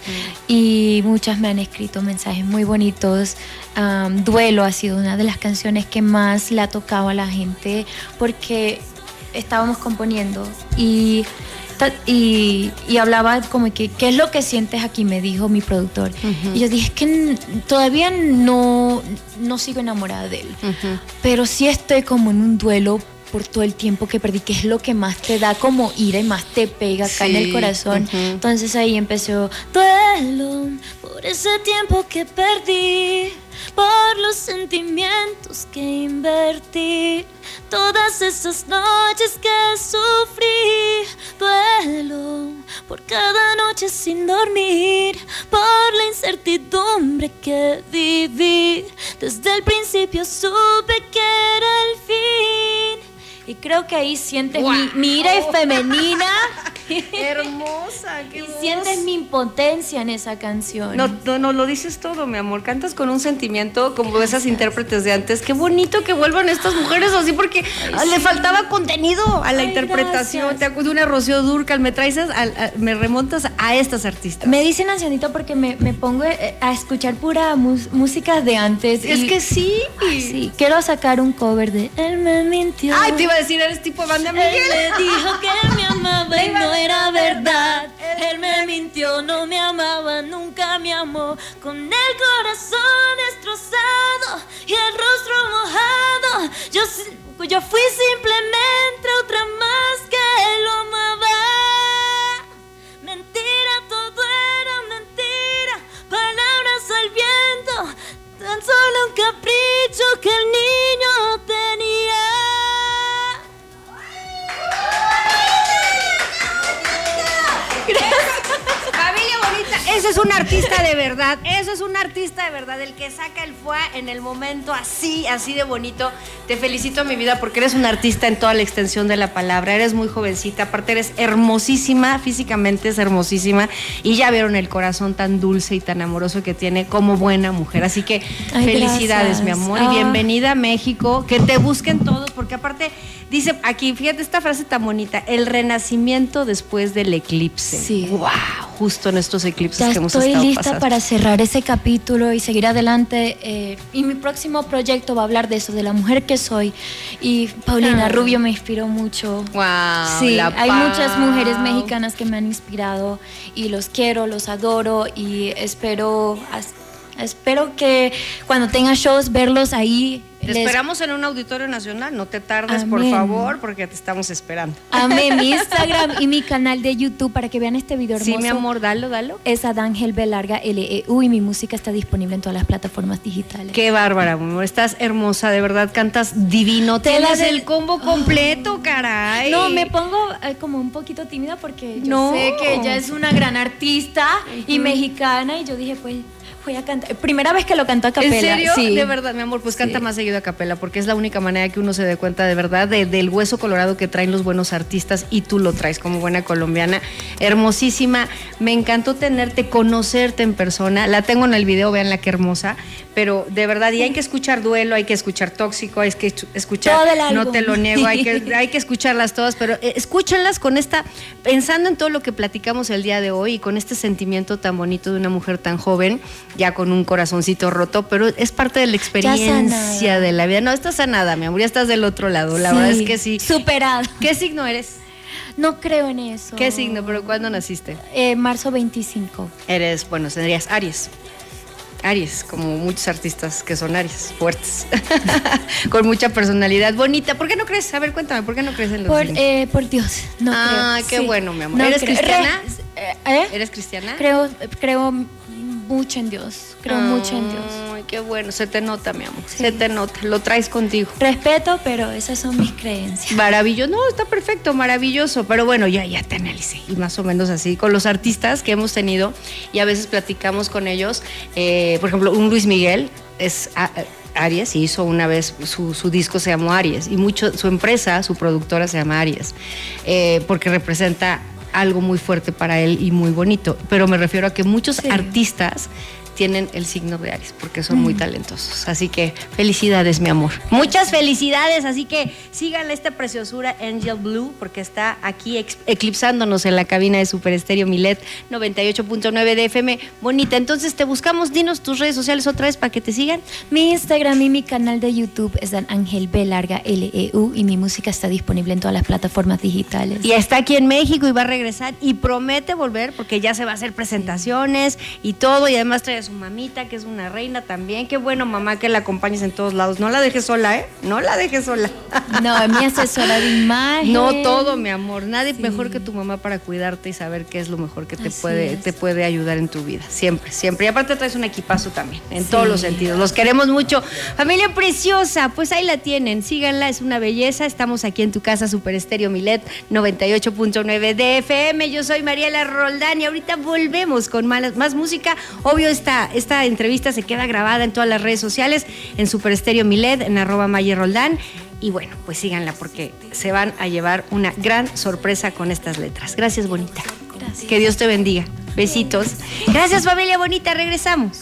y muchas me han escrito mensajes muy bonitos. Duelo ha sido una de las canciones que más le ha tocado a la gente, porque estábamos componiendo y hablaba como que ¿qué es lo que sientes aquí?, me dijo mi productor. Y yo dije, es que todavía no sigo enamorada de él, pero sí estoy como en un duelo por todo el tiempo que perdí, que es lo que más te da como ira y más te pega acá en el corazón. Entonces ahí empezó: duelo por ese tiempo que perdí, por los sentimientos que invertí, todas esas noches que sufrí. Duelo por cada noche sin dormir, por la incertidumbre que viví. Desde el principio supe que era el fin. Y creo que ahí sientes mi ira femenina. Hermosa, qué hermosa. Y sientes mi impotencia en esa canción. No, lo dices todo, mi amor. Cantas con un sentimiento como de esas intérpretes de antes. Qué bonito que vuelvan estas mujeres así, porque le faltaba contenido a la interpretación. Gracias. Te acuerdo de una Rocío Dúrcal, me remontas a estas artistas. Me dicen ancianito porque me pongo a escuchar pura música de antes. Es que sí. Sí. Quiero sacar un cover de Él me mintió. Ay, te iba a decir, eres tipo Banda Miguel. Él me dijo que me amaba y no era verdad. Él me mintió, no me amaba, nunca me amó. Con el corazón destrozado y el rostro mojado, yo fui simplemente encuentra otra más que lo amaba. Mentira, todo era mentira, palabras al viento, tan solo un capricho que el niño tenía. Familia bonita, ese es un artista de verdad, eso es un artista de verdad, el que saca el fuá en el momento así de bonito. Te felicito, mi vida, porque eres un artista en toda la extensión de la palabra, eres muy jovencita, aparte eres hermosísima, físicamente es hermosísima, y ya vieron el corazón tan dulce y tan amoroso que tiene como buena mujer, así que felicidades, mi amor, y bienvenida a México, que te busquen todos, porque aparte dice aquí, fíjate esta frase tan bonita, el renacimiento después del eclipse. Sí. Wow, justo en estos eclipses ya que hemos estado estoy lista pasando. para cerrar ese capítulo y seguir adelante. Y mi próximo proyecto va a hablar de eso, de la mujer que soy. Y Paulina Rubio me inspiró mucho. Wow, sí, hay Pau. muchas mujeres mexicanas que me han inspirado y los quiero, los adoro y espero que cuando tenga shows verlos ahí. Te esperamos en un auditorio nacional, no te tardes, Amén. por favor, porque te estamos esperando. Amén, mi Instagram y mi canal de YouTube para que vean este video hermoso. Sí, mi amor, dalo. Es Adángel B. Larga LEU y mi música está disponible en todas las plataformas digitales. Qué bárbara, mi amor, estás hermosa, de verdad, cantas divino. Tienes el combo completo, caray. No, me pongo como un poquito tímida porque yo No. sé que ella es una gran artista y mexicana y yo dije, pues voy a cantar. Primera vez que lo canto a capela. ¿En serio? Sí. De verdad, mi amor, pues canta más seguido a capela, porque es la única manera que uno se dé cuenta de verdad del hueso colorado que traen los buenos artistas, y tú lo traes como buena colombiana. Hermosísima, me encantó tenerte, conocerte en persona. La tengo en el video, veanla qué hermosa, pero de verdad, y hay que escuchar Duelo, hay que escuchar Tóxico, hay que escuchar todo el álbum. No te lo niego, hay que escucharlas todas, pero escúchenlas con pensando en todo lo que platicamos el día de hoy y con este sentimiento tan bonito de una mujer tan joven, ya con un corazoncito roto, pero es parte de la experiencia de la vida. No, estás sanada, mi amor, ya estás del otro lado, la verdad es que sí. Superada. ¿Qué signo eres? No creo en eso. ¿Qué signo? ¿Pero cuándo naciste? Marzo 25. Eres, bueno, serías Aries. Aries, como muchos artistas que son Aries, fuertes, con mucha personalidad, bonita. ¿Por qué no crees? A ver, cuéntame, ¿por qué no crees en los signos? Por Dios, no creo. Ah, qué Sí. bueno, mi amor. No ¿Eres creo. cristiana? ¿Eres cristiana? Creo mucho en Dios. Creo mucho en Dios. Ay, qué bueno, se te nota, mi amor. Sí. Se te nota, lo traes contigo. Respeto, pero esas son mis creencias. Maravilloso, no, está perfecto, maravilloso. Pero bueno, ya te analicé. Y más o menos así, con los artistas que hemos tenido, y a veces platicamos con ellos. Por ejemplo, un Luis Miguel es Aries, y hizo una vez, su disco se llamó Aries, y su empresa, su productora se llama Aries, porque representa algo muy fuerte para él y muy bonito. Pero me refiero a que muchos artistas tienen el signo de Aries porque son muy talentosos. Así que felicidades, mi amor. Muchas felicidades. Así que síganle esta preciosura Angel Blue, porque está aquí eclipsándonos en la cabina de Super Estéreo Milet 98.9 de FM. Bonita, entonces te buscamos. Dinos tus redes sociales otra vez para que te sigan. Mi Instagram y mi canal de YouTube es Ángel B. Larga LEU y mi música está disponible en todas las plataformas digitales. Y está aquí en México y va a regresar y promete volver porque ya se va a hacer presentaciones y todo, y además trae a su mamita, que es una reina también. Qué bueno, mamá, que la acompañes en todos lados. No la dejes sola, ¿eh? No la dejes sola. No, mi asesora de imagen. No, todo, mi amor. Nadie mejor que tu mamá para cuidarte y saber qué es lo mejor que te puede ayudar en tu vida. Siempre, siempre. Y aparte traes un equipazo también, en todos los sentidos. Los queremos mucho. Familia preciosa, pues ahí la tienen. Síganla, es una belleza. Estamos aquí en tu casa, Super Estéreo Milet 98.9 de FM. Yo soy Mariela Roldán y ahorita volvemos con más música. Obvio, esta entrevista se queda grabada en todas las redes sociales, en Super Estéreo Milet, en @MayerRoldán. Y bueno, pues síganla porque se van a llevar una gran sorpresa con estas letras. Gracias, bonita. Gracias. Que Dios te bendiga. Besitos. Gracias, familia bonita. Regresamos.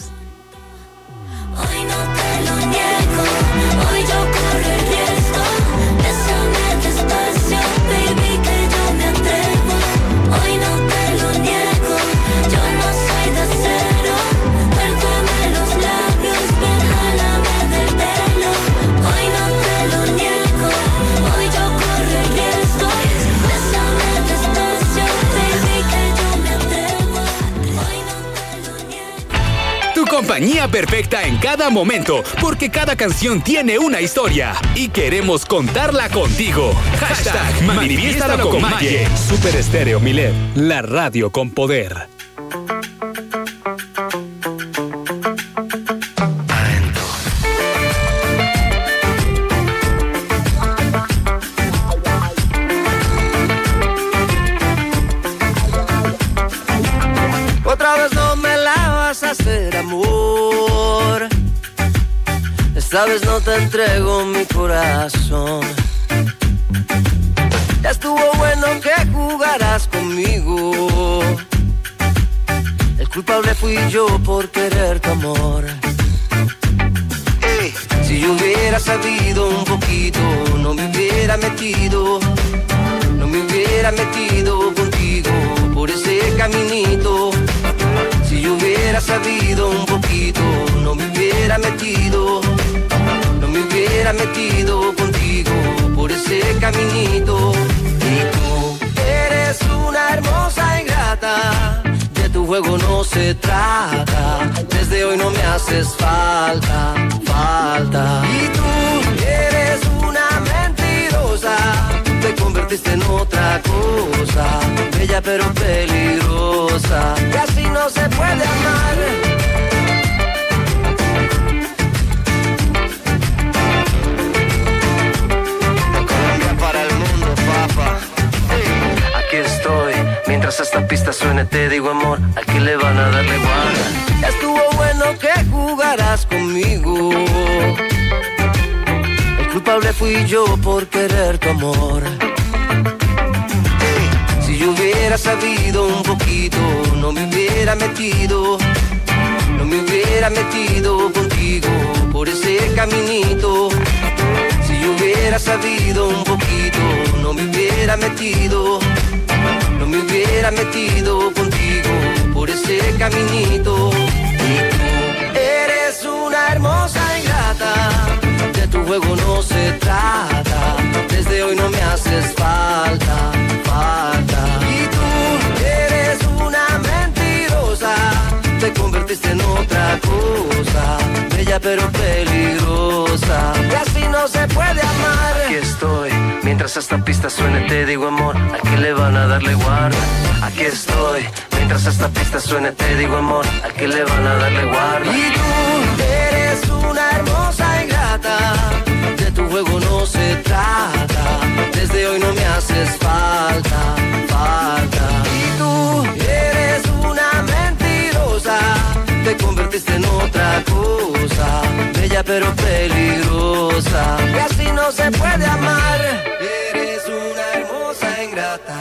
Hoy no te lo niego, hoy yo corro el riesgo. Bésame despacio, baby, que yo me atrevo. Hoy no te lo niego, yo no soy de acero. Muérdeme los labios, ven, jálame del pelo. Hoy no te lo niego, hoy yo corro el riesgo. Bésame despacio, baby, que yo me atrevo. Hoy no te lo niego. Tu compañía perfecta en cada momento, porque cada canción tiene una historia y queremos contarla contigo. Hashtag Manifiéstalo con Maye. Super Estéreo Milet, la radio con poder. Otra vez no me la vas a hacer, amor. Esta vez no te entrego mi corazón. Ya estuvo bueno que jugaras conmigo. El culpable fui yo por querer tu amor. Hey, si yo hubiera sabido un poquito, no me hubiera metido. No me hubiera metido contigo por ese caminito. Si yo hubiera sabido un poquito, no me hubiera metido. No me hubiera metido contigo por ese caminito. Y tú eres una hermosa ingrata, de tu juego no se trata. Desde hoy no me haces falta, falta. Y tú eres una mentirosa, te convertiste en otra cosa, bella pero peligrosa, y así no se puede amar. Colombia para el mundo, papá. Aquí estoy, mientras esta pista suene te digo amor, aquí le van a darle guarda. Ya estuvo bueno que jugaras conmigo. El culpable fui yo por querer tu amor. Si yo hubiera sabido un poquito, no me hubiera metido. No me hubiera metido contigo por ese caminito. Si yo hubiera sabido un poquito, no me hubiera metido. No me hubiera metido contigo por ese caminito. Y tú eres una hermosa ingrata, de tu juego no se trata. Desde hoy no me haces falta, falta. Y tú eres una mentirosa, te convertiste en otra cosa, bella pero peligrosa, y así no se puede amar. Aquí estoy, mientras esta pista suene te digo amor, aquí le van a darle guarda. Aquí estoy, mientras esta pista suene te digo amor, aquí le van a darle guarda. Y tú eres una hermosa ingrata, de tu juego no se trata. Desde hoy no me haces falta, falta. Y tú eres una mentirosa, te convertiste en otra cosa, bella pero peligrosa, y así no se puede amar. Eres una hermosa ingrata.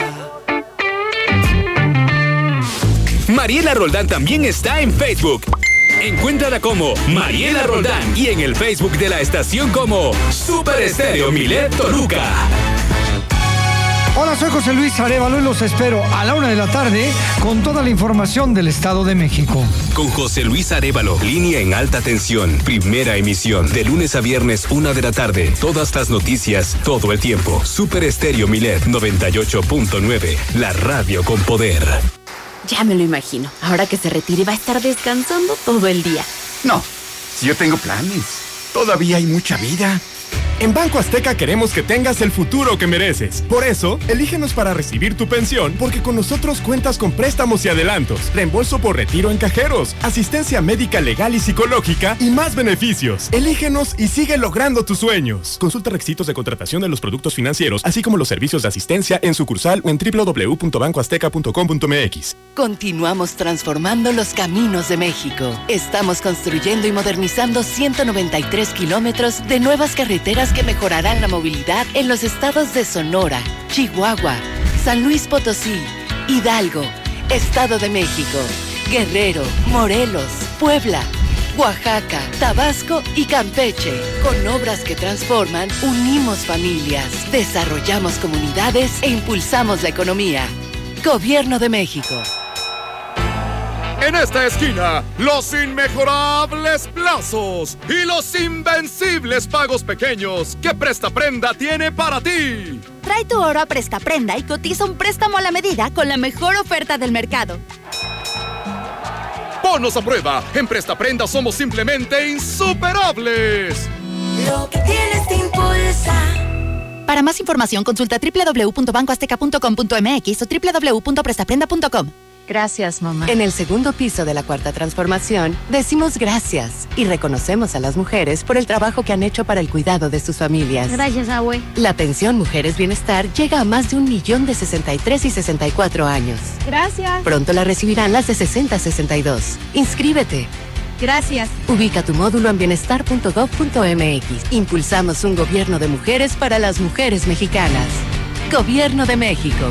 Mariela Roldán también está en Facebook. Encuéntrala como Mariela Roldán y en el Facebook de la estación como Super Estéreo Milet Toluca. Hola, soy José Luis Arévalo y los espero a la 1:00 p.m. con toda la información del Estado de México. Con José Luis Arévalo, línea en alta tensión, primera emisión, de lunes a viernes 1:00 p.m. Todas las noticias, todo el tiempo. Super Estéreo Milet 98.9, la radio con poder. Ya me lo imagino. Ahora que se retire va a estar descansando todo el día. No, si yo tengo planes. Todavía hay mucha vida. En Banco Azteca queremos que tengas el futuro que mereces. Por eso, elígenos para recibir tu pensión, porque con nosotros cuentas con préstamos y adelantos, reembolso por retiro en cajeros, asistencia médica legal y psicológica y más beneficios. Elígenos y sigue logrando tus sueños. Consulta requisitos de contratación de los productos financieros, así como los servicios de asistencia en sucursal o en www.bancoazteca.com.mx. Continuamos transformando los caminos de México. Estamos construyendo y modernizando 193 kilómetros de nuevas carreteras que mejorarán la movilidad en los estados de Sonora, Chihuahua, San Luis Potosí, Hidalgo, Estado de México, Guerrero, Morelos, Puebla, Oaxaca, Tabasco y Campeche. Con obras que transforman, unimos familias, desarrollamos comunidades e impulsamos la economía. Gobierno de México. En esta esquina, los inmejorables plazos y los invencibles pagos pequeños que Prestaprenda tiene para ti. Trae tu oro a Prestaprenda y cotiza un préstamo a la medida con la mejor oferta del mercado. bonos a prueba. En Presta Prenda somos simplemente insuperables. Lo que tienes te impulsa. Para más información, consulta www.bancoazteca.com.mx o www.prestaprenda.com. Gracias, mamá. En el segundo piso de la Cuarta Transformación, decimos gracias y reconocemos a las mujeres por el trabajo que han hecho para el cuidado de sus familias. Gracias, abue. La pensión Mujeres Bienestar llega a más de 1 millón de 63 y 64 años. Gracias. Pronto la recibirán las de 60 a 62. Inscríbete. Gracias. Ubica tu módulo en bienestar.gov.mx. Impulsamos un gobierno de mujeres para las mujeres mexicanas. Gobierno de México.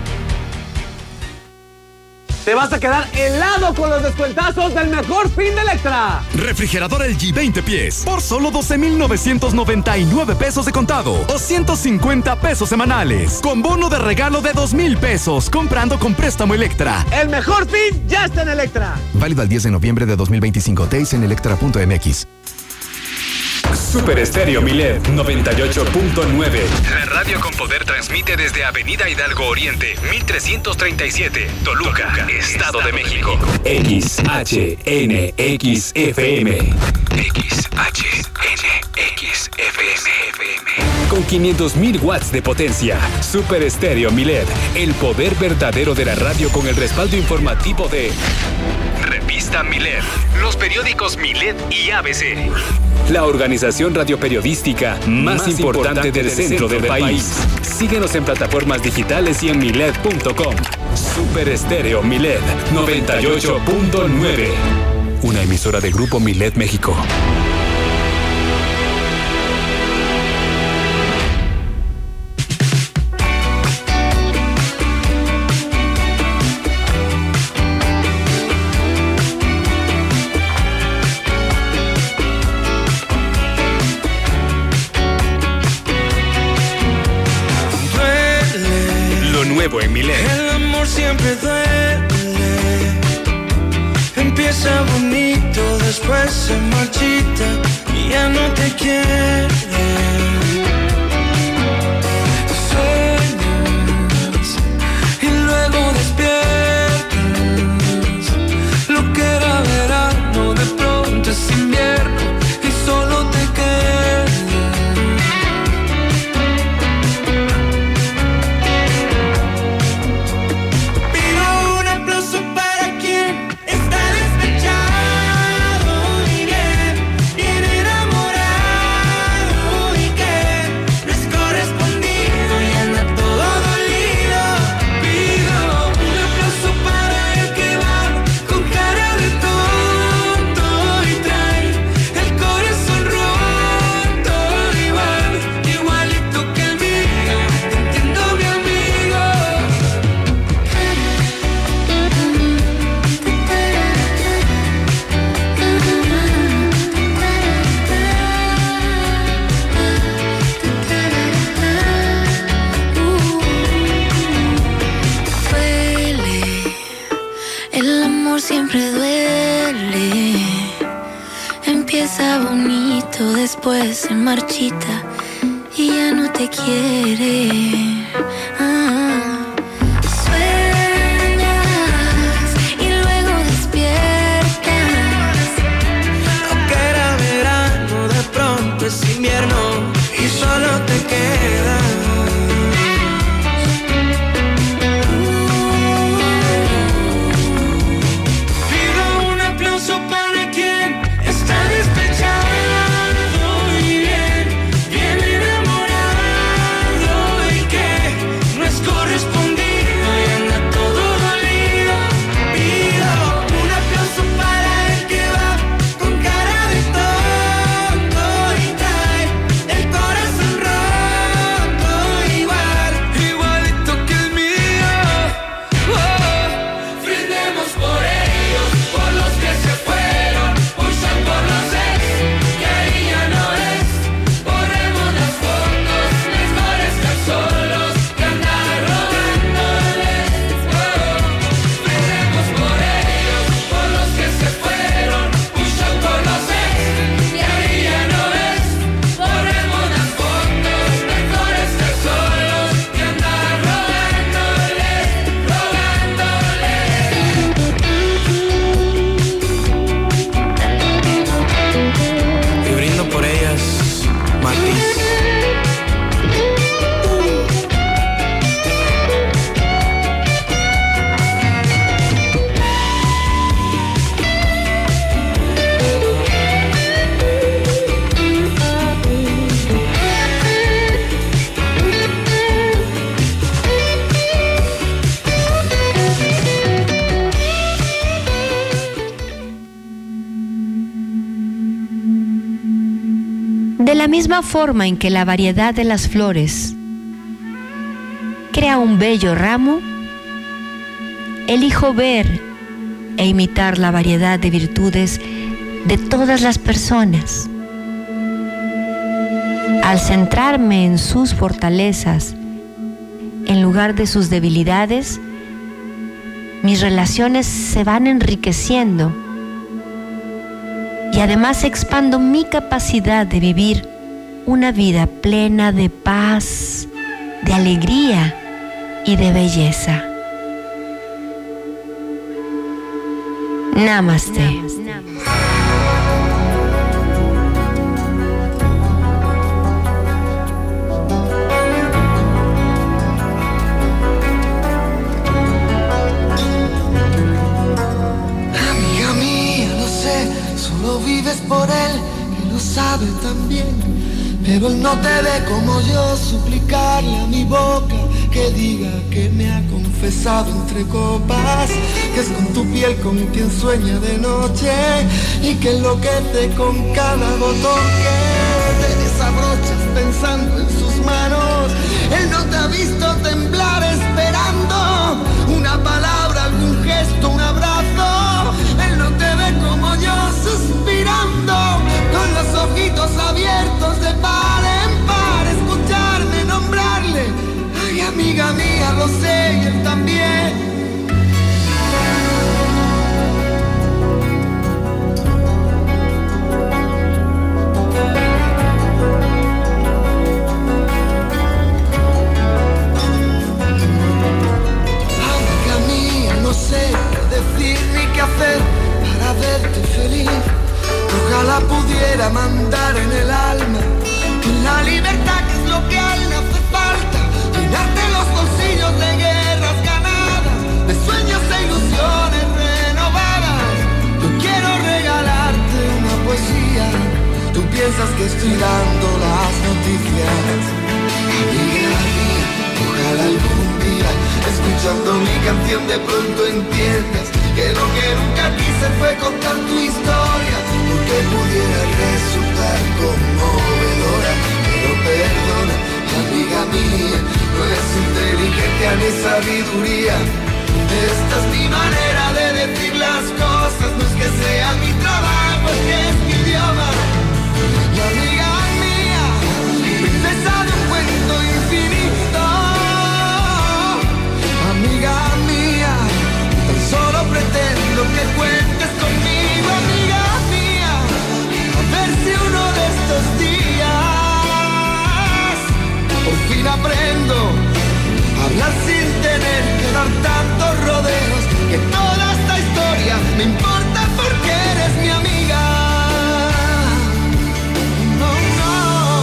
Te vas a quedar helado con los descuentazos del mejor fin de Electra. Refrigerador LG 20 pies por solo 12,999 pesos de contado o 150 pesos semanales. Con bono de regalo de 2,000 pesos comprando con préstamo Electra. El mejor fin ya está en Electra. Válido al 10 de noviembre de 2025. Days en electra.mx. Super Estéreo Milet 98.9. La radio con poder transmite desde Avenida Hidalgo Oriente, 1337, Toluca, Estado de México. XHNXFM. XHNXFM. Con 500,000 watts de potencia. Super Estéreo Milet. El poder verdadero de la radio con el respaldo informativo de Revista Milet, los periódicos Milet y ABC. La organización radioperiodística más importante del centro del país. Síguenos en plataformas digitales y en milet.com. Super Estéreo Milet 98.9. Una emisora de Grupo Milet México. En Milet. El amor siempre duele. Empieza bonito, después se marchita y ya no te quiere. Sueñas y luego despiertas. Lo que era verano de pronto es invierno y solo te queda. Siempre duele, empieza bonito, después se marchita y ya no te quiere. Sueñas y luego despiertas. Lo que era verano de pronto es invierno y solo te quedas. Para quien está despechado y bien enamorado y que De la misma forma en que la variedad de las flores crea un bello ramo, elijo ver e imitar la variedad de virtudes de todas las personas. Al centrarme en sus fortalezas en lugar de sus debilidades, mis relaciones se van enriqueciendo y además expando mi capacidad de vivir una vida plena de paz, de alegría y de belleza. Namaste. Amiga mía, lo sé, solo vives por él, que lo sabe también. Pero él no te ve como yo, suplicarle a mi boca que diga que me ha confesado entre copas, que es con tu piel con quien sueña de noche y que enloquece con cada botón que te desabrochas pensando en sus manos. Él no te ha visto temblar esperando una palabra, algún gesto, un abrazo. Él no te ve como yo suspirando con los ojitos abiertos de par en par, escucharme nombrarle. Ay, amiga mía, lo sé y él también. Amiga mía, no sé qué decir ni qué hacer para verte feliz. Ojalá pudiera mandar en el alma la libertad, que es lo que a él le hace falta. Llenarte los bolsillos de guerras ganadas, de sueños e ilusiones renovadas. Yo quiero regalarte una poesía. Tú piensas que estoy dando las noticias. Amiga mía, ojalá algún día, escuchando mi canción, de pronto entiendas que lo que nunca quise fue contar tu historia, porque pudiera resultar conmovedora. Pero perdona, amiga mía, no es inteligencia ni sabiduría. Esta es mi manera de decir las cosas, no es que sea mi trabajo, es que es mi idioma. Y amiga mía, princesa de un cuento infinito. Amiga mía, tan solo pretendo que cuentes conmigo, amiga mía. A ver si uno de estos días por fin aprendo a hablar sin tener que dar tantos rodeos, que toda esta historia me importa porque eres mi amiga. No, no.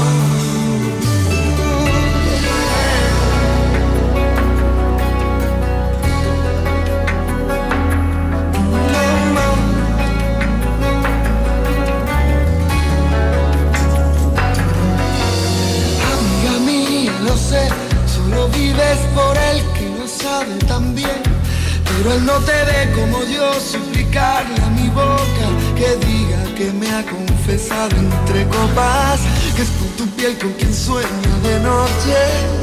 Amiga mía, lo sé, solo vives por él, que lo sabe también. Pero él no te ve como yo, suplicarle a mi boca que diga que me ha confesado entre copas, que es con tu piel con quien sueña de noche.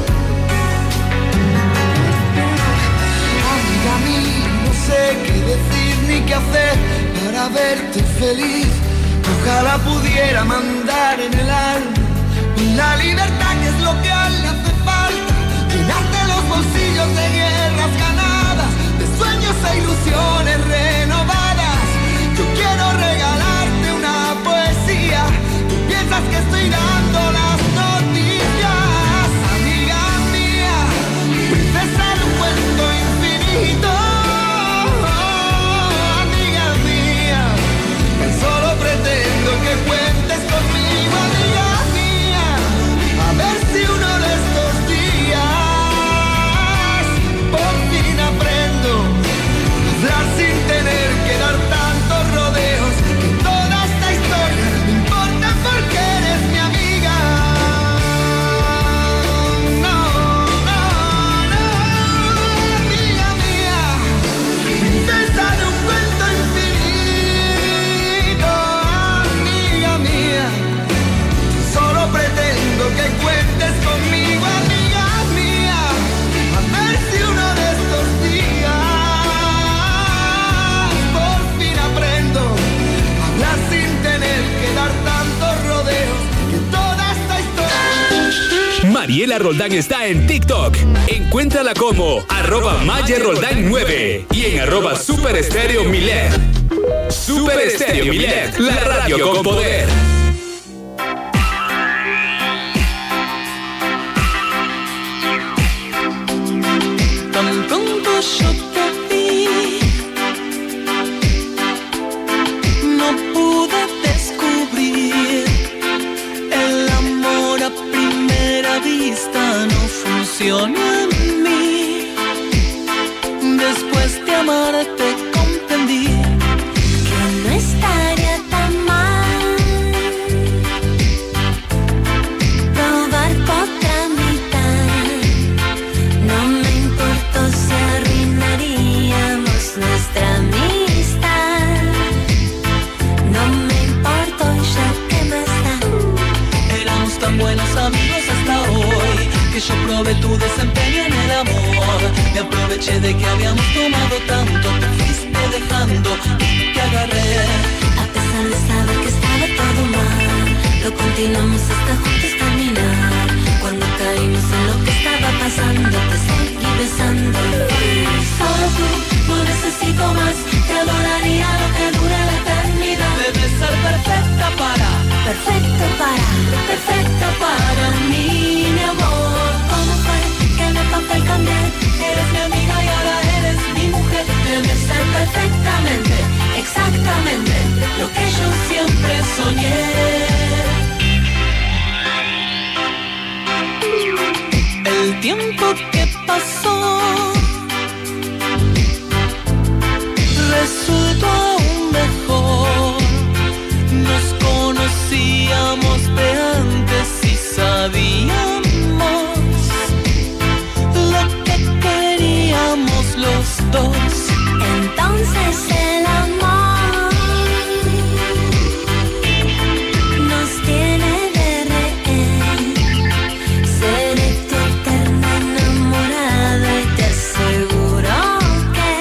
Amiga mía, no sé qué decir ni qué hacer para verte feliz. Ojalá pudiera mandar en el alma la libertad, que es lo que a él le hace falta. Llenarte los bolsillos de guerras ganadas, de sueños e ilusiones renovadas. Yo quiero regalarte una poesía. Tú piensas que estoy dando las noticias. Amiga mía, princesa de un cuento infinito. Amiga mía, tan solo pretendo que cuentes conmigo, amiga mía. A ver si uno de estos días por fin aprendo a hablar sin tener Mariela Roldán está en TikTok. Encuéntrala como @MayerRoldán9 y en @Super Estéreo Milet. Super Estéreo Milet, la radio con poder. Tan pronto yo te vi, no pude descubrir el amor a primera vista, no funciona en mí. Después de amarte comprendí que no estaría tan mal probar otra mitad. No me importó si arruinaríamos nuestra amistad. No me importó ya que más da. Éramos tan buenos amigos hasta hoy que yo probé tu desempeño en el amor. Me aproveché de que habíamos tomado tanto, te fuiste dejando y te agarré. A pesar de saber que estaba todo mal, lo continuamos hasta juntos terminar. Cuando caímos en lo que estaba pasando, te seguí besando. Solo tú, no necesito más, te adoraría lo que dure la eternidad. Debes ser perfecta para mí, mi amor. ¿Cómo fue que me papel cambié? Eres mi amiga y ahora eres mi mujer. Debes ser perfectamente, exactamente lo que yo siempre soñé. El tiempo que pasó resultó aún mejor. Nos conocíamos de antes y sabíamos lo que queríamos los dos. Entonces el amor nos tiene de rehén. Seré tu eterna enamorada y te aseguro que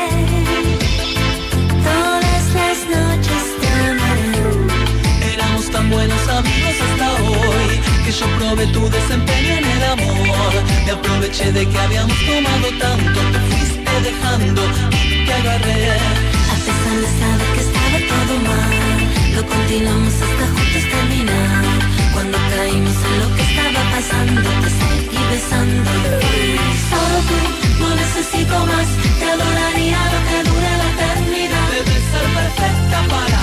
todas las noches te amaré. Éramos tan buenos amigos hasta hoy que yo probé tu desempeño en el amor. Me aproveché de que habíamos tomado tanto, te fuiste dejando y te agarré. A pesar de saber que estaba todo mal, lo continuamos hasta juntos terminar. Cuando caímos en lo que estaba pasando, te seguí besando. Solo tú, no necesito más, te adoraría lo que dure la eternidad. Debes ser perfecta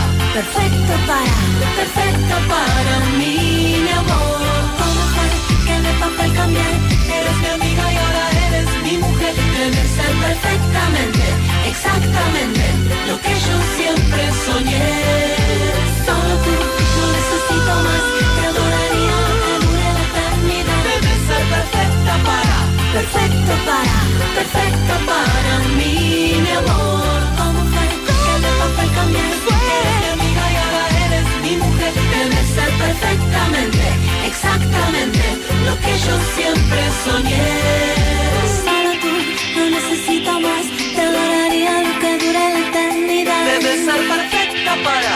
para mí, mi amor. ¿Cómo fue que de papel cambié? Eres mi amiga y ahora eres mi mujer. Debes ser perfectamente, exactamente lo que yo siempre soñé. Solo tú, no necesito más, te adoraría lo que dure la eternidad. Debes ser perfecta para mí, mi amor. ¿Cómo fue que de papel cambié? Eres mi amiga y ahora eres mi mujer. Debes ser perfectamente, exactamente lo que yo siempre soñé. Solo tú, no necesito más, te adoraría lo que dure la eternidad. Debes ser perfecta para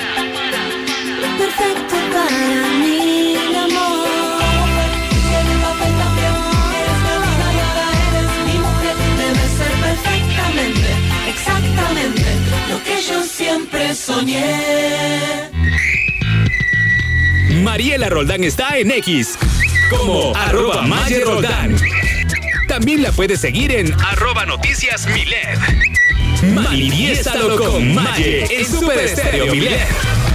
mí, mi amor. Que de papel cambié, eres mi amiga y ahora eres mi mujer. Debes ser perfectamente, exactamente lo que yo siempre soñé. Mariela Roldán está en X como @MayerRoldán. También la puedes seguir en @NoticiasMilet. Manifiéstalo con Maye en Super Estéreo Milet.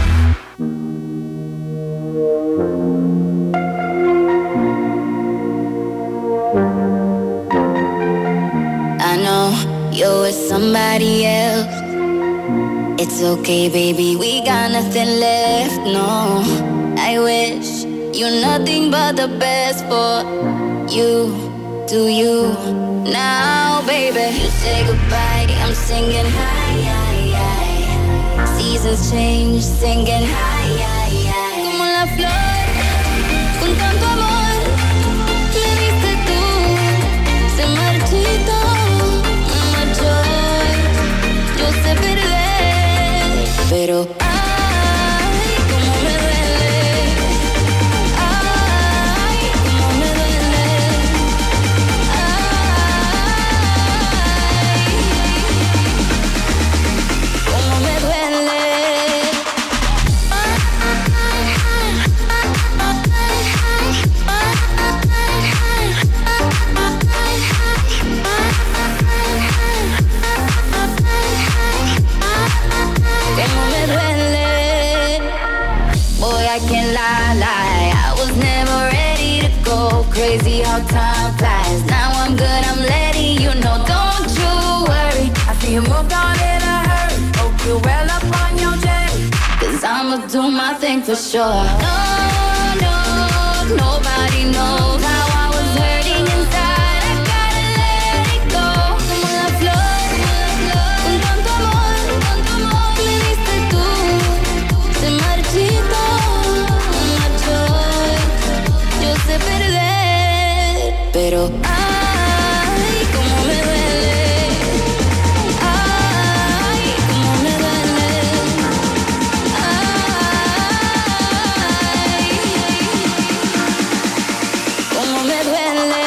I know you're with somebody else. It's okay, baby, we got nothing left, no. I wish you're nothing but the best for you, do you. Now, baby, you say goodbye, I'm singing hi, hi, hi. Seasons change, singing hi, hi, hi. Como la flor, con tanto amor, le diste tú, se marchitó, me marchó, yo sé perder, pero ay, cómo me duele, ay, cómo me duele. I can't lie. I was never ready to go. Crazy how time flies. Now I'm good, I'm letting you know. Don't you worry. I see you moved on in a hurry. Hope you're well up on your journey. 'Cause I'ma do my thing for sure. No, nobody knows how I was hurting inside. I gotta let it go. Como la flor, con tanto amor, me diste tú. Se marchito, yo sé perder, pero ay, cómo me duele. Ay, cómo me duele. Ay, cómo me duele.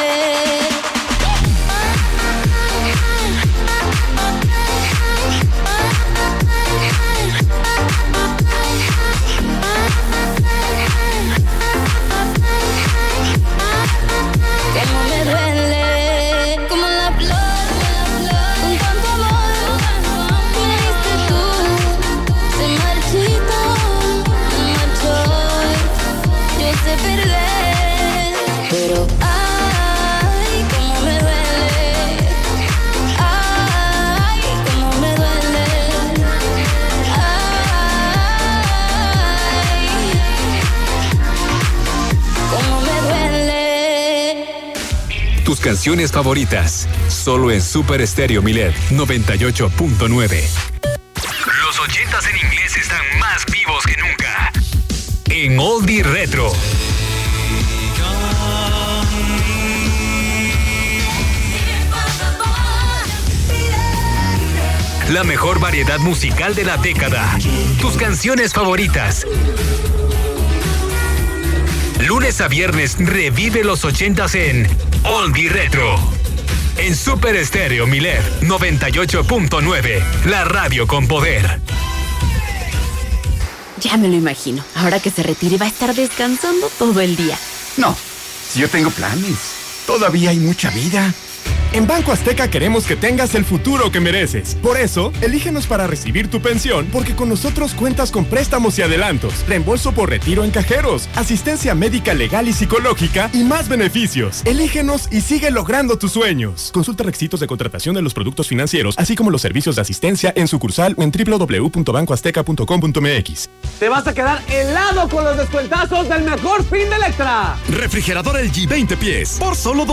Cómo me duele, como la flor, con tanto amor, me diste tú. Se marchito, yo sé perder, pero ay, cómo me duele. Ay, cómo me duele. Ay, cómo me duele. Tus canciones favoritas, solo en Super Estéreo Milet 98.9. Los 80s en inglés están más vivos que nunca. En Oldie Retro. La mejor variedad musical de la década. Tus canciones favoritas. Lunes a viernes revive los 80s en Oldie Retro. En Super Estéreo Milet 98.9, la radio con poder. Ya me lo imagino. Ahora que se retire va a estar descansando todo el día. No, si yo tengo planes. Todavía hay mucha vida. En Banco Azteca queremos que tengas el futuro que mereces. Por eso, elígenos para recibir tu pensión, porque con nosotros cuentas con préstamos y adelantos, reembolso por retiro en cajeros, asistencia médica legal y psicológica y más beneficios. Elígenos y sigue logrando tus sueños. Consulta requisitos de contratación de los productos financieros, así como los servicios de asistencia en sucursal o en www.bancoazteca.com.mx. Te vas a quedar helado con los descuentazos del mejor fin de Electra. Refrigerador LG 20 pies por solo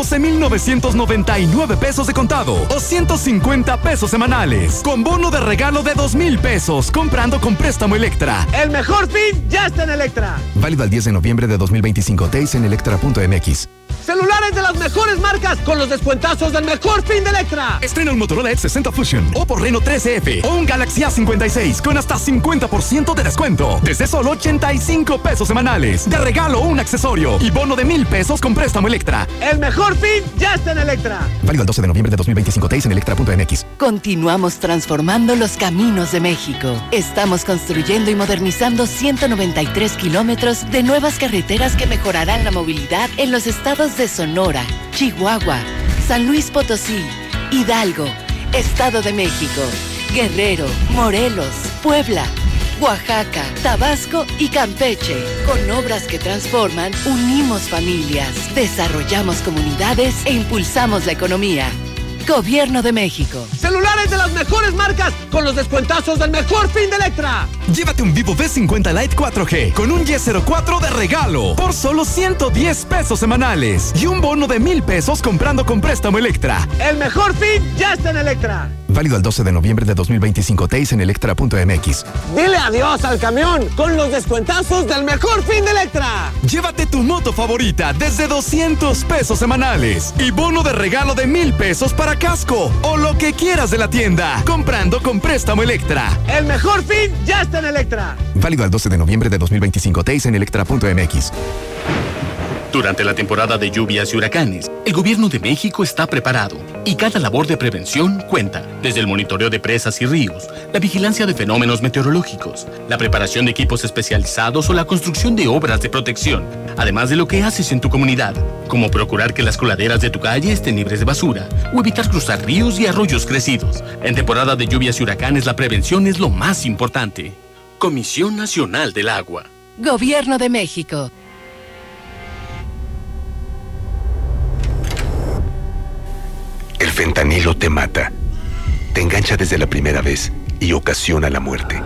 12,999 pesos de contado o 150 pesos semanales, con bono de regalo de 2,000 pesos comprando con préstamo Electra. El mejor fin ya está en Electra. Válido al 10 de noviembre de 2025. TIS en electra.mx. Celulares de las mejores marcas con los descuentazos del mejor fin de Electra. Estrena un Motorola Edge 60 Fusion, Oppo Reno 13F o un Galaxy A56 con hasta 50% de descuento desde solo 85 pesos semanales. De regalo un accesorio y bono de 1,000 pesos con préstamo Electra. El mejor fin ya está en Electra. Válido el 12 de noviembre de 2025. TIS en electra.mx. Continuamos transformando los caminos de México. Estamos construyendo y modernizando 193 kilómetros de nuevas carreteras que mejorarán la movilidad en los estados de Sonora, Chihuahua, San Luis Potosí, Hidalgo, Estado de México, Guerrero, Morelos, Puebla, Oaxaca, Tabasco y Campeche. Con obras que transforman, unimos familias, desarrollamos comunidades e impulsamos la economía. Gobierno de México. Celulares de las mejores marcas con los descuentazos del mejor fin de Electra. Llévate un Vivo V50 Lite 4G con un Y04 de regalo por solo 110 pesos semanales y un bono de 1,000 pesos comprando con préstamo Electra. El mejor fin ya está en Electra. Válido al 12 de noviembre de 2025. TIS en electra.mx. Dile adiós al camión con los descuentazos del mejor fin de Electra. Llévate tu moto favorita desde 200 pesos semanales y bono de regalo de 1,000 pesos para casco o lo que quieras de la tienda comprando con préstamo Electra. El mejor fin ya está en Electra. Válido al 12 de noviembre de 2025. TIS en electra.mx. Durante la temporada de lluvias y huracanes, el Gobierno de México está preparado y cada labor de prevención cuenta, desde el monitoreo de presas y ríos, la vigilancia de fenómenos meteorológicos, la preparación de equipos especializados o la construcción de obras de protección, además de lo que haces en tu comunidad, como procurar que las coladeras de tu calle estén libres de basura o evitar cruzar ríos y arroyos crecidos. En temporada de lluvias y huracanes, la prevención es lo más importante. Comisión Nacional del Agua. Gobierno de México. El fentanilo te mata, te engancha desde la primera vez y ocasiona la muerte.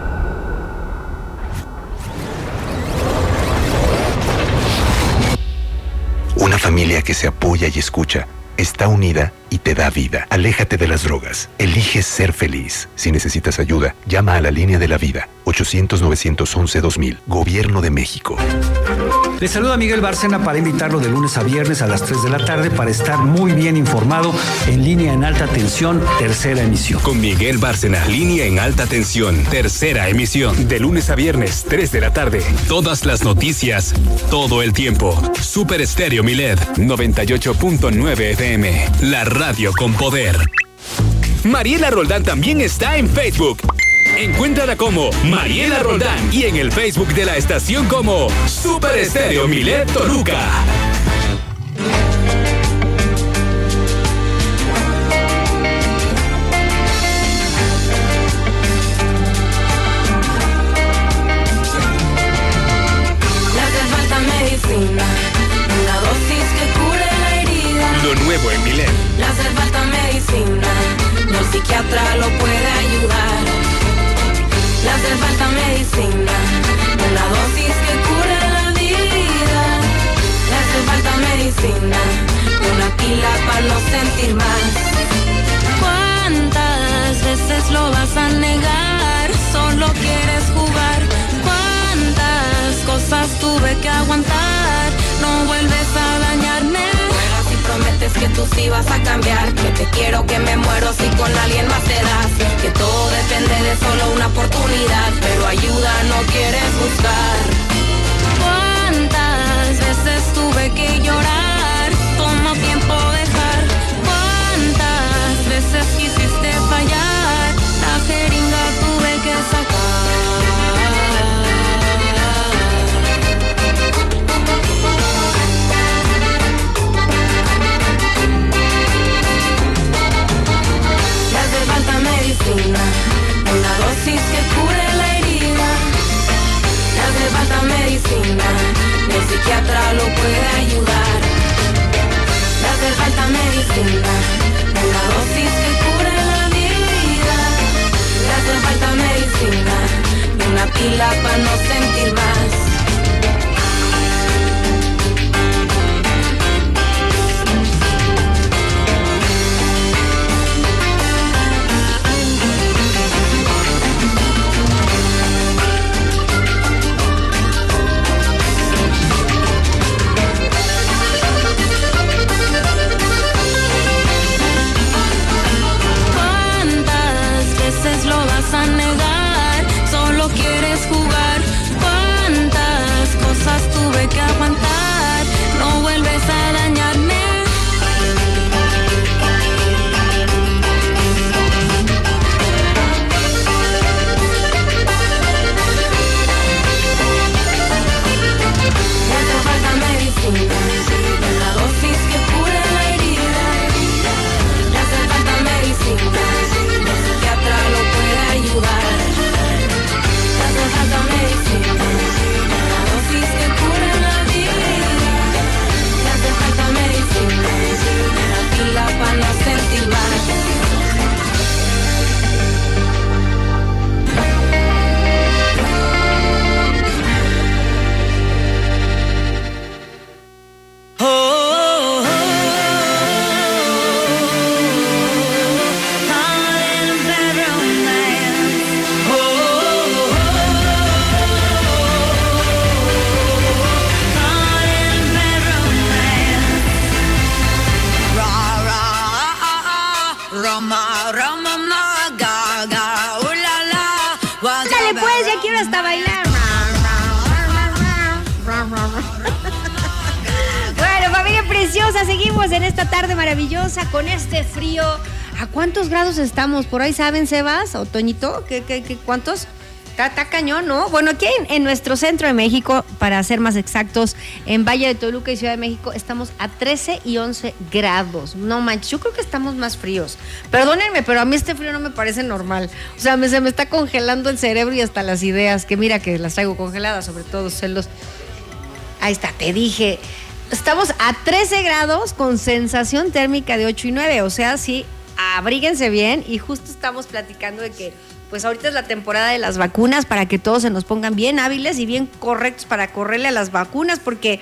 Una familia que se apoya y escucha, está unida y te da vida. Aléjate de las drogas. Elige ser feliz. Si necesitas ayuda, llama a la línea de la vida. 800-911-2000. Gobierno de México. Le saluda Miguel Bárcena para invitarlo de lunes a viernes a las 3 de la tarde para estar muy bien informado en Línea en Alta Tensión, tercera emisión. Con Miguel Bárcena, Línea en Alta Tensión, tercera emisión. De lunes a viernes, 3 de la tarde. Todas las noticias, todo el tiempo. Super Estéreo Milet, 98.9 FM. La radio con poder. Mariela Roldán también está en Facebook. Encuéntrala como Mariela Roldán y en el Facebook de la estación como Super Estéreo Milet Toluca. Le hace falta medicina, una dosis que cure la herida. Lo nuevo en Milet. Le hace falta medicina, no el psiquiatra lo puede ayudar. Le hace falta medicina, una dosis que cure la vida. Le hace falta medicina, una pila para no sentir más. ¿Cuántas veces lo vas a negar? Solo quieres jugar. ¿Cuántas cosas tuve que aguantar? No vuelves a dañarme. Si prometes que tú sí vas a cambiar, que te quiero, que me muero si con alguien más te das, que todo depende de solo una oportunidad, pero ayuda no quieres buscar. ¿Cuántas veces tuve que llorar? Tomó tiempo dejar. ¿Cuántas veces quisiste fallar? La jeringa tuve que sacar. Medicina, una dosis que cure la herida. Le hace falta medicina, el psiquiatra lo puede ayudar. Le hace falta medicina, una dosis que cure la vida. Le hace falta medicina, una pila para no sentir más. Lo vas a negar, solo quieres jugar. ¿Cuántas cosas tuve que aguantar? No vuelves a dañarme. Le hace falta medicina, una dosis que cure la herida. Le hace falta medicina, lo puede ayudar. Le hace falta medicina, una dosis que cure la vida. Le hace falta medicina, una pila para no sentir más. Dale pues, ya quiero hasta bailar. Bueno, familia preciosa, seguimos en esta tarde maravillosa con este frío. ¿A cuántos grados estamos? ¿Por ahí saben, Sebas o Toñito? ¿Qué, cuántos? Está cañón, ¿no? Bueno, aquí en nuestro centro de México, para ser más exactos, en Valle de Toluca y Ciudad de México, estamos a 13 y 11 grados. No manches, yo creo que estamos más fríos. Perdónenme, pero a mí este frío no me parece normal. O sea, se me está congelando el cerebro y hasta las ideas, que mira que las traigo congeladas, sobre todo celos. Ahí está, te dije. Estamos a 13 grados con sensación térmica de 8 y 9. O sea, sí, abríguense bien. Y justo estamos platicando de que pues ahorita es la temporada de las vacunas para que todos se nos pongan bien hábiles y bien correctos para correrle a las vacunas, porque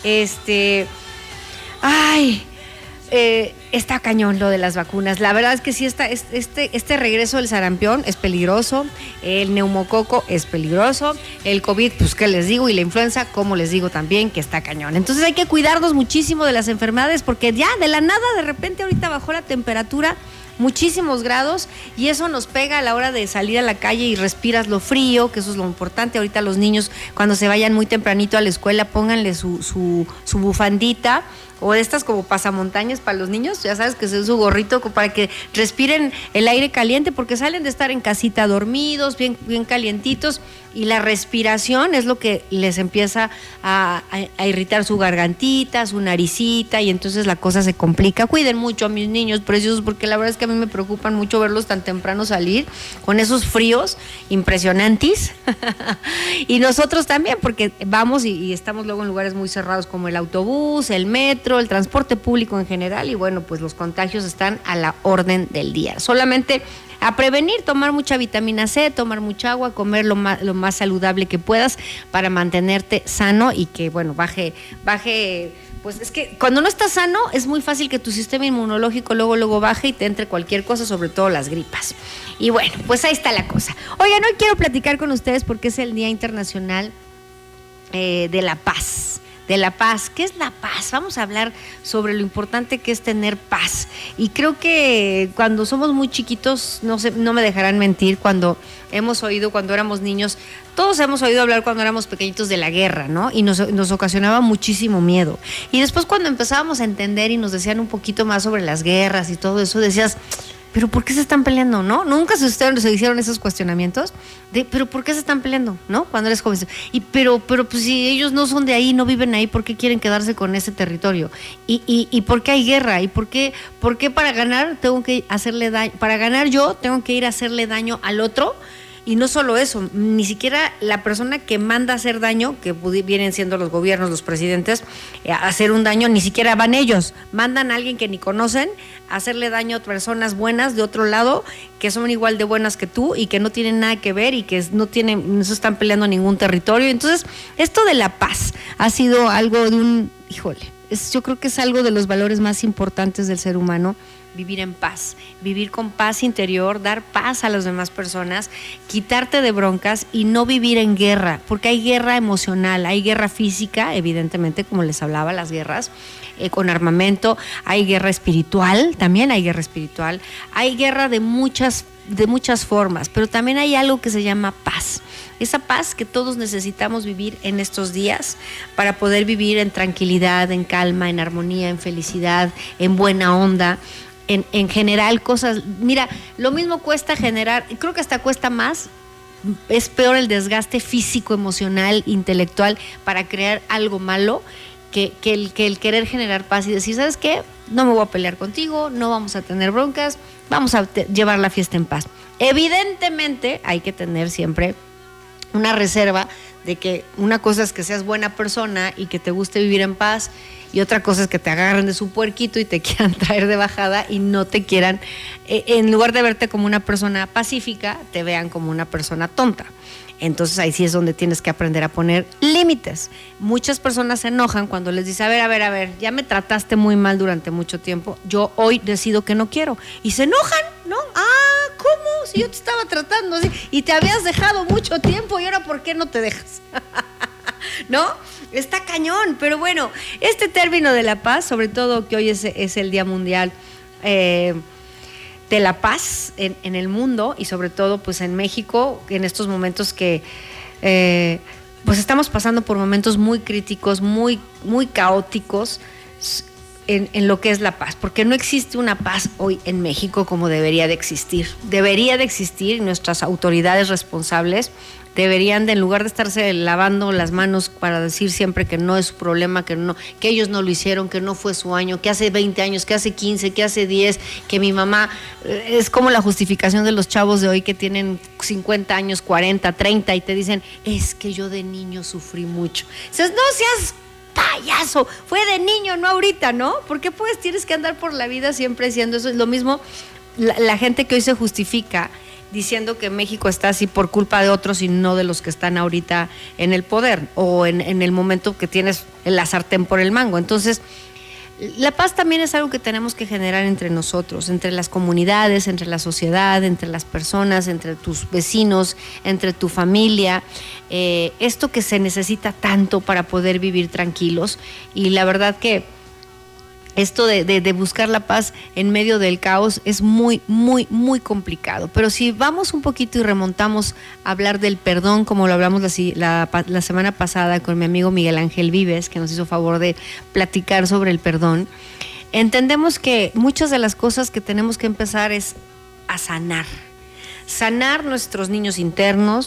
está cañón lo de las vacunas. La verdad es que sí, este regreso del sarampión es peligroso, el neumococo es peligroso, el COVID, pues qué les digo, y la influenza, como les digo también, que está cañón. Entonces hay que cuidarnos muchísimo de las enfermedades, porque ya de la nada, de repente ahorita bajó la temperatura muchísimos grados y eso nos pega a la hora de salir a la calle y respiras lo frío, que eso es lo importante. Ahorita los niños, cuando se vayan muy tempranito a la escuela, pónganle su bufandita o de estas como pasamontañas para los niños, ya sabes, que es su gorrito para que respiren el aire caliente, porque salen de estar en casita dormidos, bien calientitos, y la respiración es lo que les empieza a irritar su gargantita, su naricita, y entonces la cosa se complica. Cuiden mucho a mis niños preciosos, porque la verdad es que a mí me preocupan mucho verlos tan temprano salir con esos fríos impresionantes. Y nosotros también, porque vamos y estamos luego en lugares muy cerrados como el autobús, el metro, el transporte público en general, y bueno, pues los contagios están a la orden del día. Solamente a prevenir, tomar mucha vitamina C, tomar mucha agua, comer lo más saludable que puedas para mantenerte sano y que, bueno, baje, pues es que cuando no estás sano es muy fácil que tu sistema inmunológico luego baje y te entre cualquier cosa, sobre todo las gripas. Y bueno, pues ahí está la cosa. Oigan, hoy quiero platicar con ustedes porque es el Día Internacional de la Paz. De la paz. ¿Qué es la paz? Vamos a hablar sobre lo importante que es tener paz. Y creo que cuando somos muy chiquitos, no me dejarán mentir, cuando éramos niños, todos hemos oído hablar cuando éramos pequeñitos de la guerra, ¿no? Y nos ocasionaba muchísimo miedo. Y después cuando empezábamos a entender y nos decían un poquito más sobre las guerras y todo eso, decías, ¿pero por qué se están peleando, no? Nunca se hicieron esos cuestionamientos de, ¿pero por qué se están peleando, no? Cuando eres joven. Y pero pues si ellos no son de ahí, no viven ahí, ¿por qué quieren quedarse con ese territorio? ¿Y por qué hay guerra? ¿Y por qué para ganar tengo que hacerle daño? Para ganar yo tengo que ir a hacerle daño al otro. Y no solo eso, ni siquiera la persona que manda a hacer daño, que vienen siendo los gobiernos, los presidentes, a hacer un daño, ni siquiera van ellos. Mandan a alguien que ni conocen a hacerle daño a personas buenas de otro lado, que son igual de buenas que tú y que no tienen nada que ver y que no se están peleando ningún territorio. Entonces, esto de la paz ha sido algo de yo creo que es algo de los valores más importantes del ser humano. Vivir en paz, vivir con paz interior, dar paz a las demás personas, quitarte de broncas y no vivir en guerra, porque hay guerra emocional, hay guerra física, evidentemente, como les hablaba, las guerras con armamento, hay guerra espiritual, también hay guerra espiritual, hay guerra de muchas formas, pero también hay algo que se llama paz. Esa paz que todos necesitamos vivir en estos días para poder vivir en tranquilidad, en calma, en armonía, en felicidad, en buena onda. En general cosas, mira, lo mismo cuesta generar, creo que hasta cuesta más, es peor el desgaste físico, emocional, intelectual para crear algo malo que el querer generar paz y decir, ¿sabes qué? No me voy a pelear contigo, no vamos a tener broncas, vamos a llevar la fiesta en paz. Evidentemente hay que tener siempre una reserva de que una cosa es que seas buena persona y que te guste vivir en paz, y otra cosa es que te agarren de su puerquito y te quieran traer de bajada y no te quieran, en lugar de verte como una persona pacífica, te vean como una persona tonta. Entonces ahí sí es donde tienes que aprender a poner límites. Muchas personas se enojan cuando les dice, a ver, ya me trataste muy mal durante mucho tiempo, yo hoy decido que no quiero. Y se enojan, ¿no? ¿Cómo? Si yo te estaba tratando así y te habías dejado mucho tiempo y ahora ¿por qué no te dejas? ¿No? Está cañón, pero bueno, este término de la paz, sobre todo que hoy es el Día Mundial de la Paz en el mundo y sobre todo pues en México, en estos momentos que pues estamos pasando por momentos muy críticos, muy, muy caóticos. en lo que es la paz, porque no existe una paz hoy en México como debería de existir. Debería de existir, y nuestras autoridades responsables deberían de, en lugar de estarse lavando las manos para decir siempre que no es su problema, que ellos no lo hicieron, que no fue su año, que hace 20 años, que hace 15, que hace 10, que mi mamá, es como la justificación de los chavos de hoy que tienen 50 años, 40, 30 y te dicen, es que yo de niño sufrí mucho. Dices, no seas payaso, fue de niño, no ahorita, ¿no? Porque pues tienes que andar por la vida siempre diciendo eso. Es lo mismo la gente que hoy se justifica diciendo que México está así por culpa de otros y no de los que están ahorita en el poder o en el momento que tienes la sartén por el mango. Entonces, la paz también es algo que tenemos que generar entre nosotros, entre las comunidades, entre la sociedad, entre las personas, entre tus vecinos, entre tu familia. Esto que se necesita tanto para poder vivir tranquilos, y la verdad que esto de buscar la paz en medio del caos es muy, muy, muy complicado. Pero si vamos un poquito y remontamos a hablar del perdón, como lo hablamos la semana pasada con mi amigo Miguel Ángel Vives, que nos hizo favor de platicar sobre el perdón, entendemos que muchas de las cosas que tenemos que empezar es a sanar. Sanar nuestros niños internos,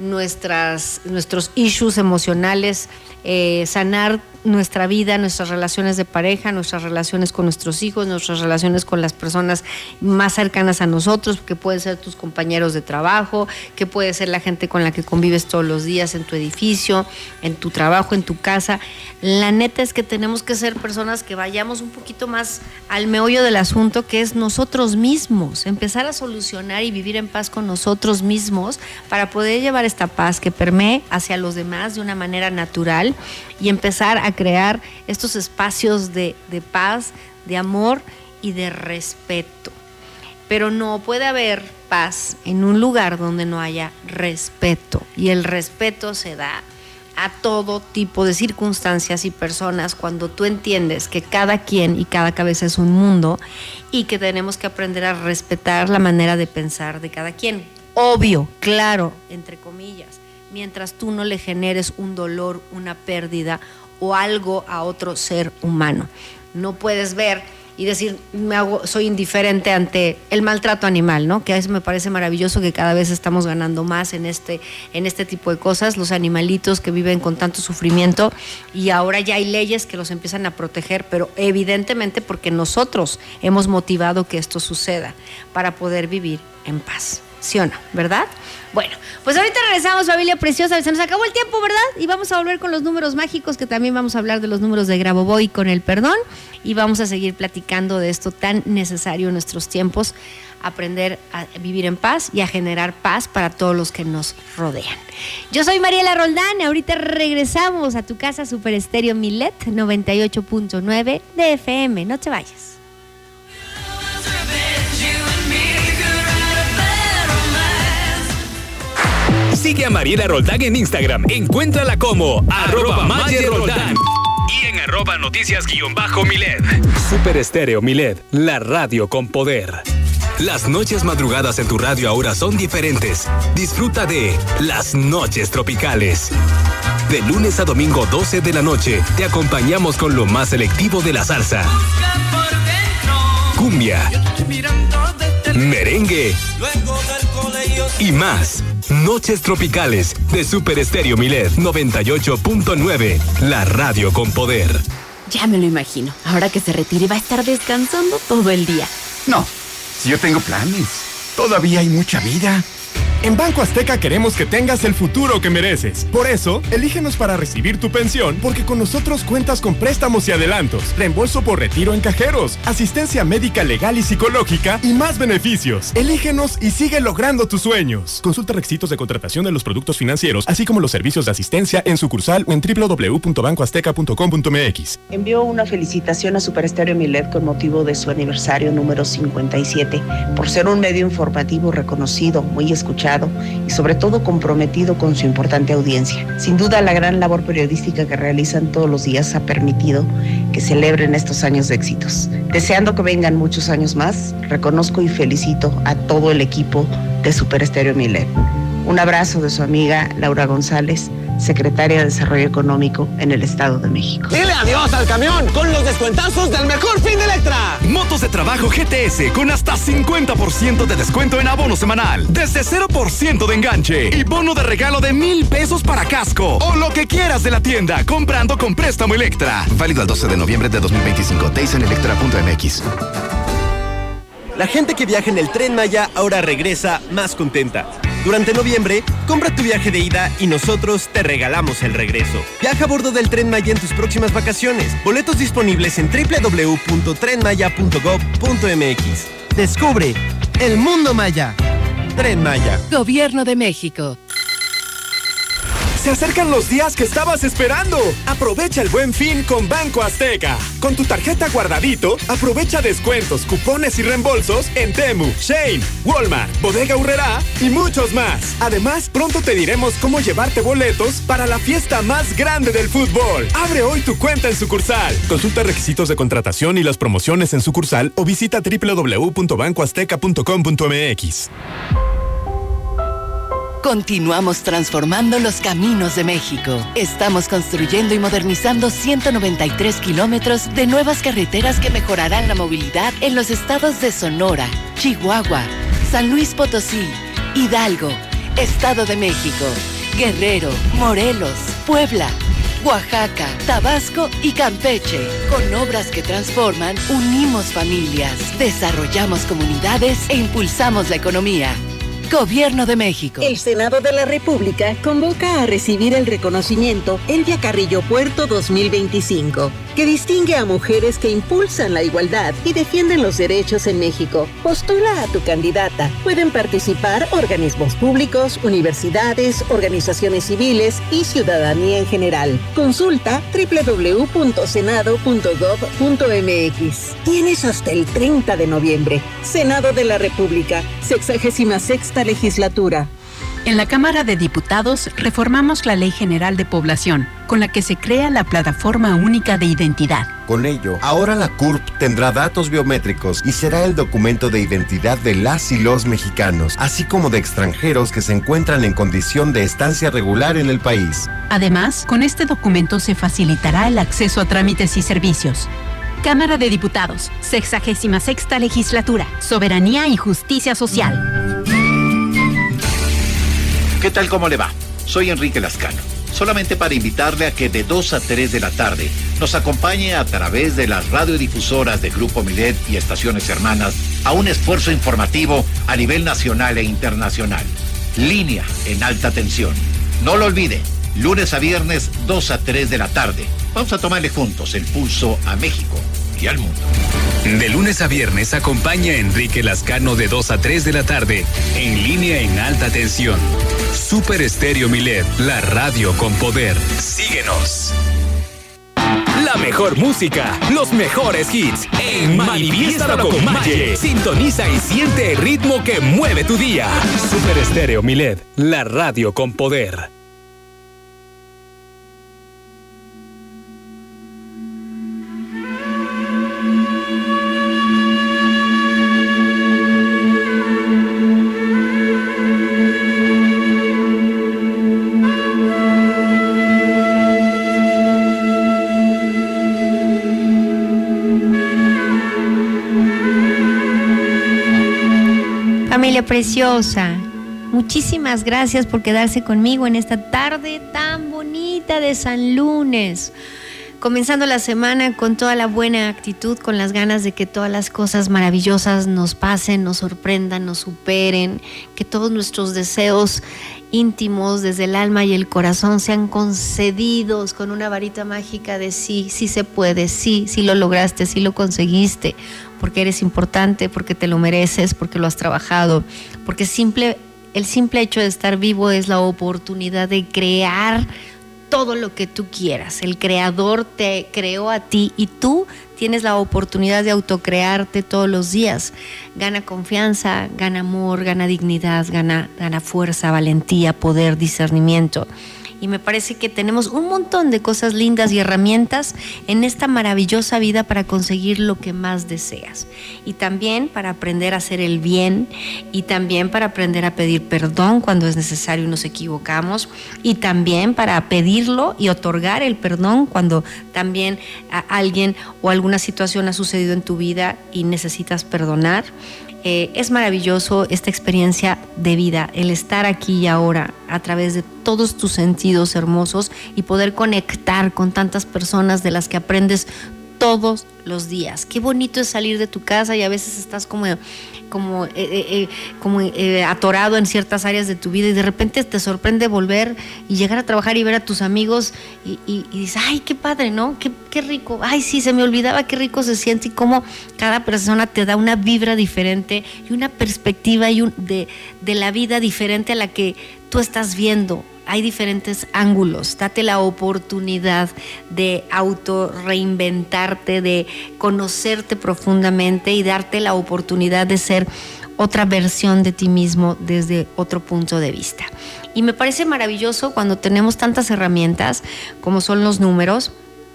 nuestros issues emocionales, sanar nuestra vida, nuestras relaciones de pareja, nuestras relaciones con nuestros hijos, nuestras relaciones con las personas más cercanas a nosotros, que pueden ser tus compañeros de trabajo, que puede ser la gente con la que convives todos los días en tu edificio, en tu trabajo, en tu casa. La neta es que tenemos que ser personas que vayamos un poquito más al meollo del asunto, que es nosotros mismos, empezar a solucionar y vivir en paz con nosotros mismos para poder llevar esta paz que permee hacia los demás de una manera natural y empezar a crear estos espacios de paz, de amor y de respeto. Pero no puede haber paz en un lugar donde no haya respeto, y el respeto se da a todo tipo de circunstancias y personas cuando tú entiendes que cada quien y cada cabeza es un mundo y que tenemos que aprender a respetar la manera de pensar de cada quien. Obvio, claro, entre comillas, mientras tú no le generes un dolor, una pérdida o algo a otro ser humano. No puedes ver y decir, soy indiferente ante el maltrato animal, ¿no? Que a eso me parece maravilloso, que cada vez estamos ganando más en este tipo de cosas, los animalitos que viven con tanto sufrimiento, y ahora ya hay leyes que los empiezan a proteger, pero evidentemente porque nosotros hemos motivado que esto suceda para poder vivir en paz. ¿Sí o no? ¿Verdad? Bueno, pues ahorita regresamos, familia preciosa. Se nos acabó el tiempo, ¿verdad? Y vamos a volver con los números mágicos, que también vamos a hablar de los números de Grabovoi con el perdón. Y vamos a seguir platicando de esto tan necesario en nuestros tiempos, aprender a vivir en paz y a generar paz para todos los que nos rodean. Yo soy Mariela Roldán. Ahorita regresamos a tu casa Super Estéreo Milet 98.9 de FM. No te vayas. Sigue a Mariela Roldán en Instagram. Encuéntrala como @MarieRoldán y en @noticias_Milet. Super Estéreo Milet, la radio con poder. Las noches madrugadas en tu radio ahora son diferentes. Disfruta de Las Noches Tropicales. De lunes a domingo 12 de la noche, te acompañamos con lo más selectivo de la salsa, cumbia, merengue y más. Noches Tropicales de Super Estéreo Milet 98.9, la radio con poder. Ya me lo imagino. Ahora que se retire va a estar descansando todo el día. No, si yo tengo planes. Todavía hay mucha vida. En Banco Azteca queremos que tengas el futuro que mereces. Por eso, elígenos para recibir tu pensión, porque con nosotros cuentas con préstamos y adelantos, reembolso por retiro en cajeros, asistencia médica legal y psicológica y más beneficios. Elígenos y sigue logrando tus sueños. Consulta requisitos de contratación de los productos financieros, así como los servicios de asistencia en sucursal o en www.bancoazteca.com.mx. Envío una felicitación a Super Estéreo Milet con motivo de su aniversario número 57, por ser un medio informativo reconocido, muy escuchado y sobre todo comprometido con su importante audiencia. Sin duda, la gran labor periodística que realizan todos los días ha permitido que celebren estos años de éxitos. Deseando que vengan muchos años más, reconozco y felicito a todo el equipo de Super Estéreo Milet. Un abrazo de su amiga Laura González, secretaria de Desarrollo Económico en el Estado de México. Dile adiós al camión con los descuentazos del mejor fin de Electra. Motos de trabajo GTS con hasta 50% de descuento en abono semanal, desde 0% de enganche y bono de regalo de 1,000 pesos para casco o lo que quieras de la tienda comprando con préstamo Electra. Válido al 12 de noviembre de 2025. Days en electra.mx. La gente que viaja en el Tren Maya ahora regresa más contenta. Durante noviembre, compra tu viaje de ida y nosotros te regalamos el regreso. Viaja a bordo del Tren Maya en tus próximas vacaciones. Boletos disponibles en www.trenmaya.gov.mx. Descubre el mundo maya. Tren Maya. Gobierno de México. Se acercan los días que estabas esperando. Aprovecha el Buen Fin con Banco Azteca. Con tu tarjeta Guardadito, aprovecha descuentos, cupones y reembolsos en Temu, Shein, Walmart, Bodega Aurrerá y muchos más. Además, pronto te diremos cómo llevarte boletos para la fiesta más grande del fútbol. Abre hoy tu cuenta en sucursal. Consulta requisitos de contratación y las promociones en sucursal o visita www.bancoazteca.com.mx. Continuamos transformando los caminos de México. Estamos construyendo y modernizando 193 kilómetros de nuevas carreteras que mejorarán la movilidad en los estados de Sonora, Chihuahua, San Luis Potosí, Hidalgo, Estado de México, Guerrero, Morelos, Puebla, Oaxaca, Tabasco y Campeche. Con obras que transforman, unimos familias, desarrollamos comunidades e impulsamos la economía. Gobierno de México. El Senado de la República convoca a recibir el reconocimiento Elvia Carrillo Puerto 2025, que distingue a mujeres que impulsan la igualdad y defienden los derechos en México. Postula a tu candidata. Pueden participar organismos públicos, universidades, organizaciones civiles y ciudadanía en general. Consulta www.senado.gov.mx. Tienes hasta el 30 de noviembre. Senado de la República, 66ª legislatura. En la Cámara de Diputados reformamos la Ley General de Población, con la que se crea la Plataforma Única de Identidad. Con ello, ahora la CURP tendrá datos biométricos y será el documento de identidad de las y los mexicanos, así como de extranjeros que se encuentran en condición de estancia regular en el país. Además, con este documento se facilitará el acceso a trámites y servicios. Cámara de Diputados, 66ª legislatura, Soberanía y Justicia Social. ¿Qué tal, cómo le va? Soy Enrique Lascano. Solamente para invitarle a que de 2 a 3 de la tarde nos acompañe a través de las radiodifusoras de Grupo Milet y estaciones hermanas a un esfuerzo informativo a nivel nacional e internacional. Línea en alta tensión. No lo olvide, lunes a viernes 2 a 3 de la tarde. Vamos a tomarle juntos el pulso a México y al mundo. De lunes a viernes acompaña a Enrique Lascano de 2 a 3 de la tarde en Línea en alta tensión. Super Estéreo Milet, la radio con poder. Síguenos. La mejor música, los mejores hits en Manifiéstalo con Maye. Sintoniza y siente el ritmo que mueve tu día. Super Estéreo Milet, la radio con poder. Familia preciosa, muchísimas gracias por quedarse conmigo en esta tarde tan bonita de San Lunes. Comenzando la semana con toda la buena actitud, con las ganas de que todas las cosas maravillosas nos pasen, nos sorprendan, nos superen, que todos nuestros deseos íntimos desde el alma y el corazón sean concedidos con una varita mágica de sí, sí se puede, sí, sí lo lograste, sí lo conseguiste, porque eres importante, porque te lo mereces, porque lo has trabajado, porque el simple hecho de estar vivo es la oportunidad de crear todo lo que tú quieras. El creador te creó a ti y tú tienes la oportunidad de autocrearte todos los días. Gana confianza, gana amor, gana dignidad, gana fuerza, valentía, poder, discernimiento. y me parece que tenemos un montón de cosas lindas y herramientas en esta maravillosa vida para conseguir lo que más deseas, y también para aprender a hacer el bien, y también para aprender a pedir perdón cuando es necesario y nos equivocamos, y también para pedirlo y otorgar el perdón cuando también alguien o alguna situación ha sucedido en tu vida y necesitas perdonar. Es maravilloso esta experiencia de vida, el estar aquí y ahora a través de todos tus sentidos hermosos y poder conectar con tantas personas de las que aprendes todos los días. Qué bonito es salir de tu casa y a veces estás como atorado en ciertas áreas de tu vida y de repente te sorprende volver y llegar a trabajar y ver a tus amigos y dices, ay, qué padre, ¿no? Qué rico. Ay, sí, se me olvidaba qué rico se siente y cómo cada persona te da una vibra diferente y una perspectiva de la vida diferente a la que tú estás viendo. Hay diferentes ángulos. Date la oportunidad de auto reinventarte, de conocerte profundamente y darte la oportunidad de ser otra versión de ti mismo desde otro punto de vista. Y me parece maravilloso cuando tenemos tantas herramientas como son los números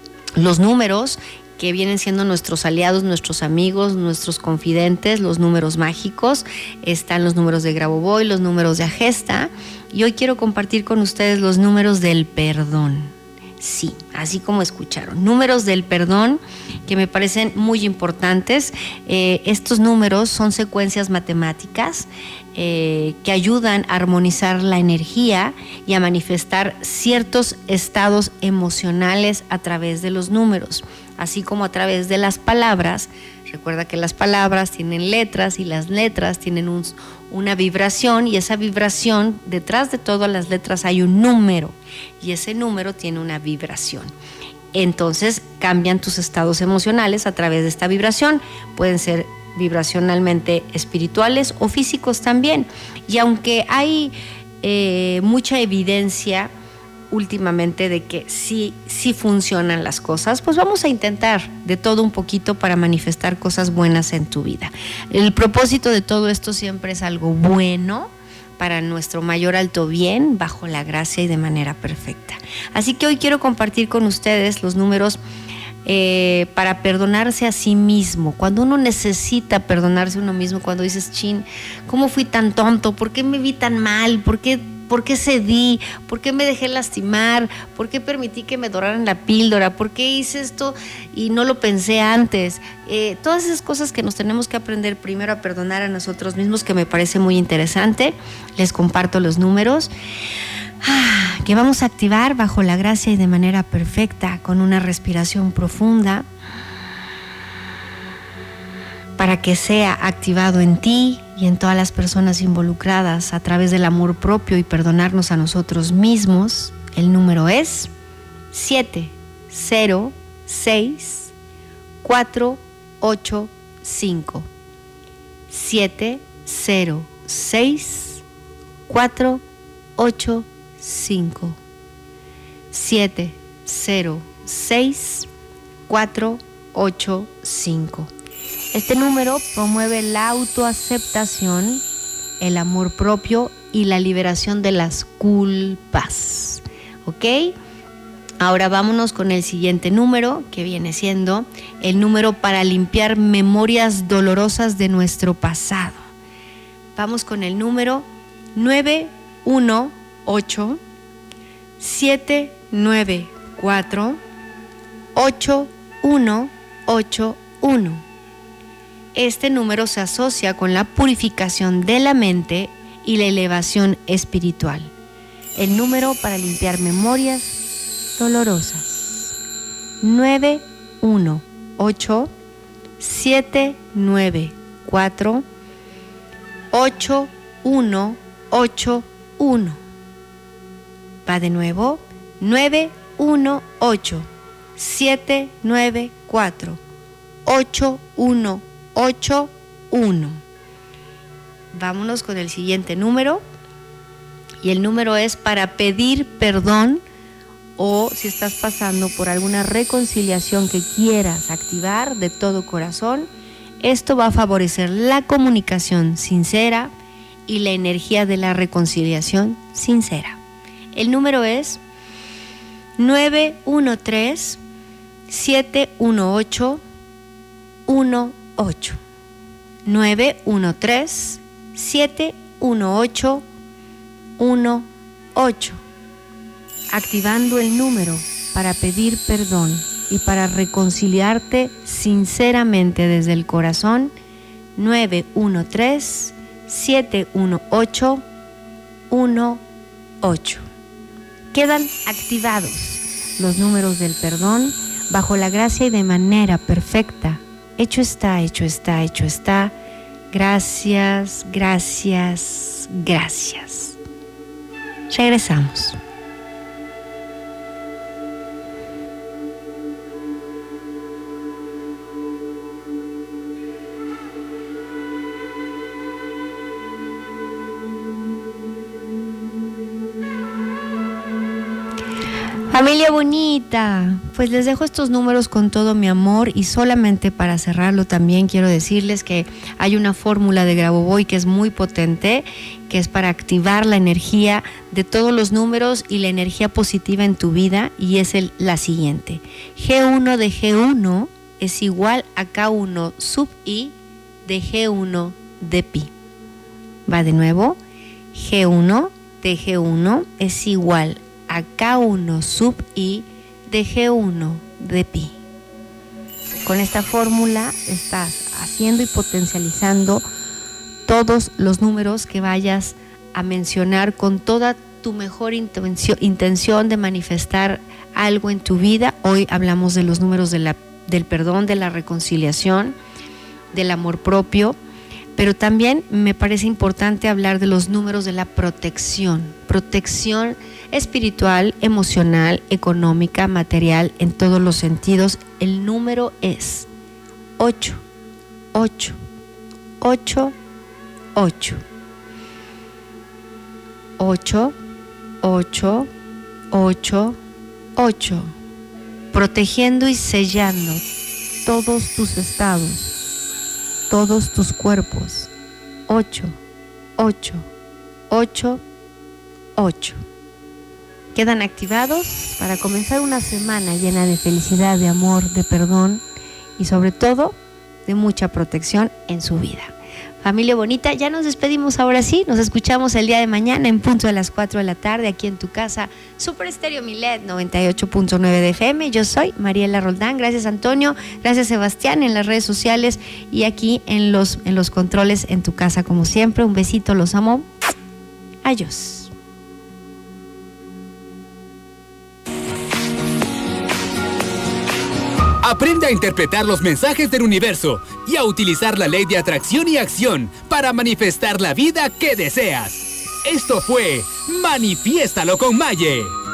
que vienen siendo nuestros aliados, nuestros amigos, nuestros confidentes, los números mágicos. Están los números de Grabovoi, los números de Agesta, y hoy quiero compartir con ustedes los números del perdón. Sí, así como escucharon, números del perdón que me parecen muy importantes. Estos números son secuencias matemáticas que ayudan a armonizar la energía y a manifestar ciertos estados emocionales a través de los números, así como a través de las palabras. Recuerda que las palabras tienen letras y las letras tienen una vibración, y esa vibración, detrás de todas las letras hay un número y ese número tiene una vibración. Entonces cambian tus estados emocionales a través de esta vibración. Pueden ser vibracionalmente espirituales o físicos también. Y aunque hay mucha evidencia últimamente de que sí funcionan las cosas, pues vamos a intentar de todo un poquito para manifestar cosas buenas en tu vida. El propósito de todo esto siempre es algo bueno para nuestro mayor alto bien, bajo la gracia y de manera perfecta. Así que hoy quiero compartir con ustedes los números para perdonarse a sí mismo. Cuando uno necesita perdonarse a uno mismo, cuando dices, chin, ¿cómo fui tan tonto? ¿Por qué me vi tan mal? ¿Por qué cedí? ¿Por qué me dejé lastimar? ¿Por qué permití que me doraran la píldora? ¿Por qué hice esto y no lo pensé antes? Todas esas cosas que nos tenemos que aprender primero a perdonar a nosotros mismos, que me parece muy interesante. Les comparto los números que vamos a activar bajo la gracia y de manera perfecta, con una respiración profunda, para que sea activado en ti y en todas las personas involucradas a través del amor propio y perdonarnos a nosotros mismos. El número es 706485. 706485. 706485. Este número promueve la autoaceptación, el amor propio y la liberación de las culpas. ¿Ok? Ahora vámonos con el siguiente número, que viene siendo el número para limpiar memorias dolorosas de nuestro pasado. Vamos con el número 918-794-8181. Este número se asocia con la purificación de la mente y la elevación espiritual. El número para limpiar memorias dolorosas. 918-794-8181. Va de nuevo. 918-794-8181. Vámonos con el siguiente número, y el número es para pedir perdón, o si estás pasando por alguna reconciliación que quieras activar de todo corazón. Esto va a favorecer la comunicación sincera y la energía de la reconciliación sincera. El número es 913-718-18. 913-718-18. Activando el número para pedir perdón y para reconciliarte sinceramente desde el corazón. 913-718-18. Quedan activados los números del perdón bajo la gracia y de manera perfecta. Hecho está, hecho está, hecho está. Gracias, gracias, gracias. Regresamos. Familia bonita, pues les dejo estos números con todo mi amor y solamente para cerrarlo también quiero decirles que hay una fórmula de Grabovoi que es muy potente, que es para activar la energía de todos los números y la energía positiva en tu vida y es la siguiente. G1 de G1 es igual a K1 sub I de G1 de pi. Va de nuevo, G1 de G1 es igual a K1 sub I de G1 de pi. Con esta fórmula estás haciendo y potencializando todos los números que vayas a mencionar con toda tu mejor intención de manifestar algo en tu vida. Hoy hablamos de los números del perdón, de la reconciliación, del amor propio, pero también me parece importante hablar de los números de la protección espiritual, emocional, económica, material, en todos los sentidos. El número es 8, 8, 8, 8. 8, 8, 8, 8. Protegiendo y sellando todos tus estados, todos tus cuerpos. 8, 8, 8, 8. Quedan activados para comenzar una semana llena de felicidad, de amor, de perdón y sobre todo de mucha protección en su vida. Familia bonita, ya nos despedimos ahora sí, nos escuchamos el día de mañana en punto de las 4 de la tarde aquí en tu casa, Super Estéreo Milet 98.9 de FM. Yo soy Mariela Roldán, gracias Antonio, gracias Sebastián en las redes sociales y aquí en los controles en tu casa como siempre. Un besito, los amo. Adiós. Aprende a interpretar los mensajes del universo y a utilizar la ley de atracción y acción para manifestar la vida que deseas. Esto fue Manifiéstalo con Maye.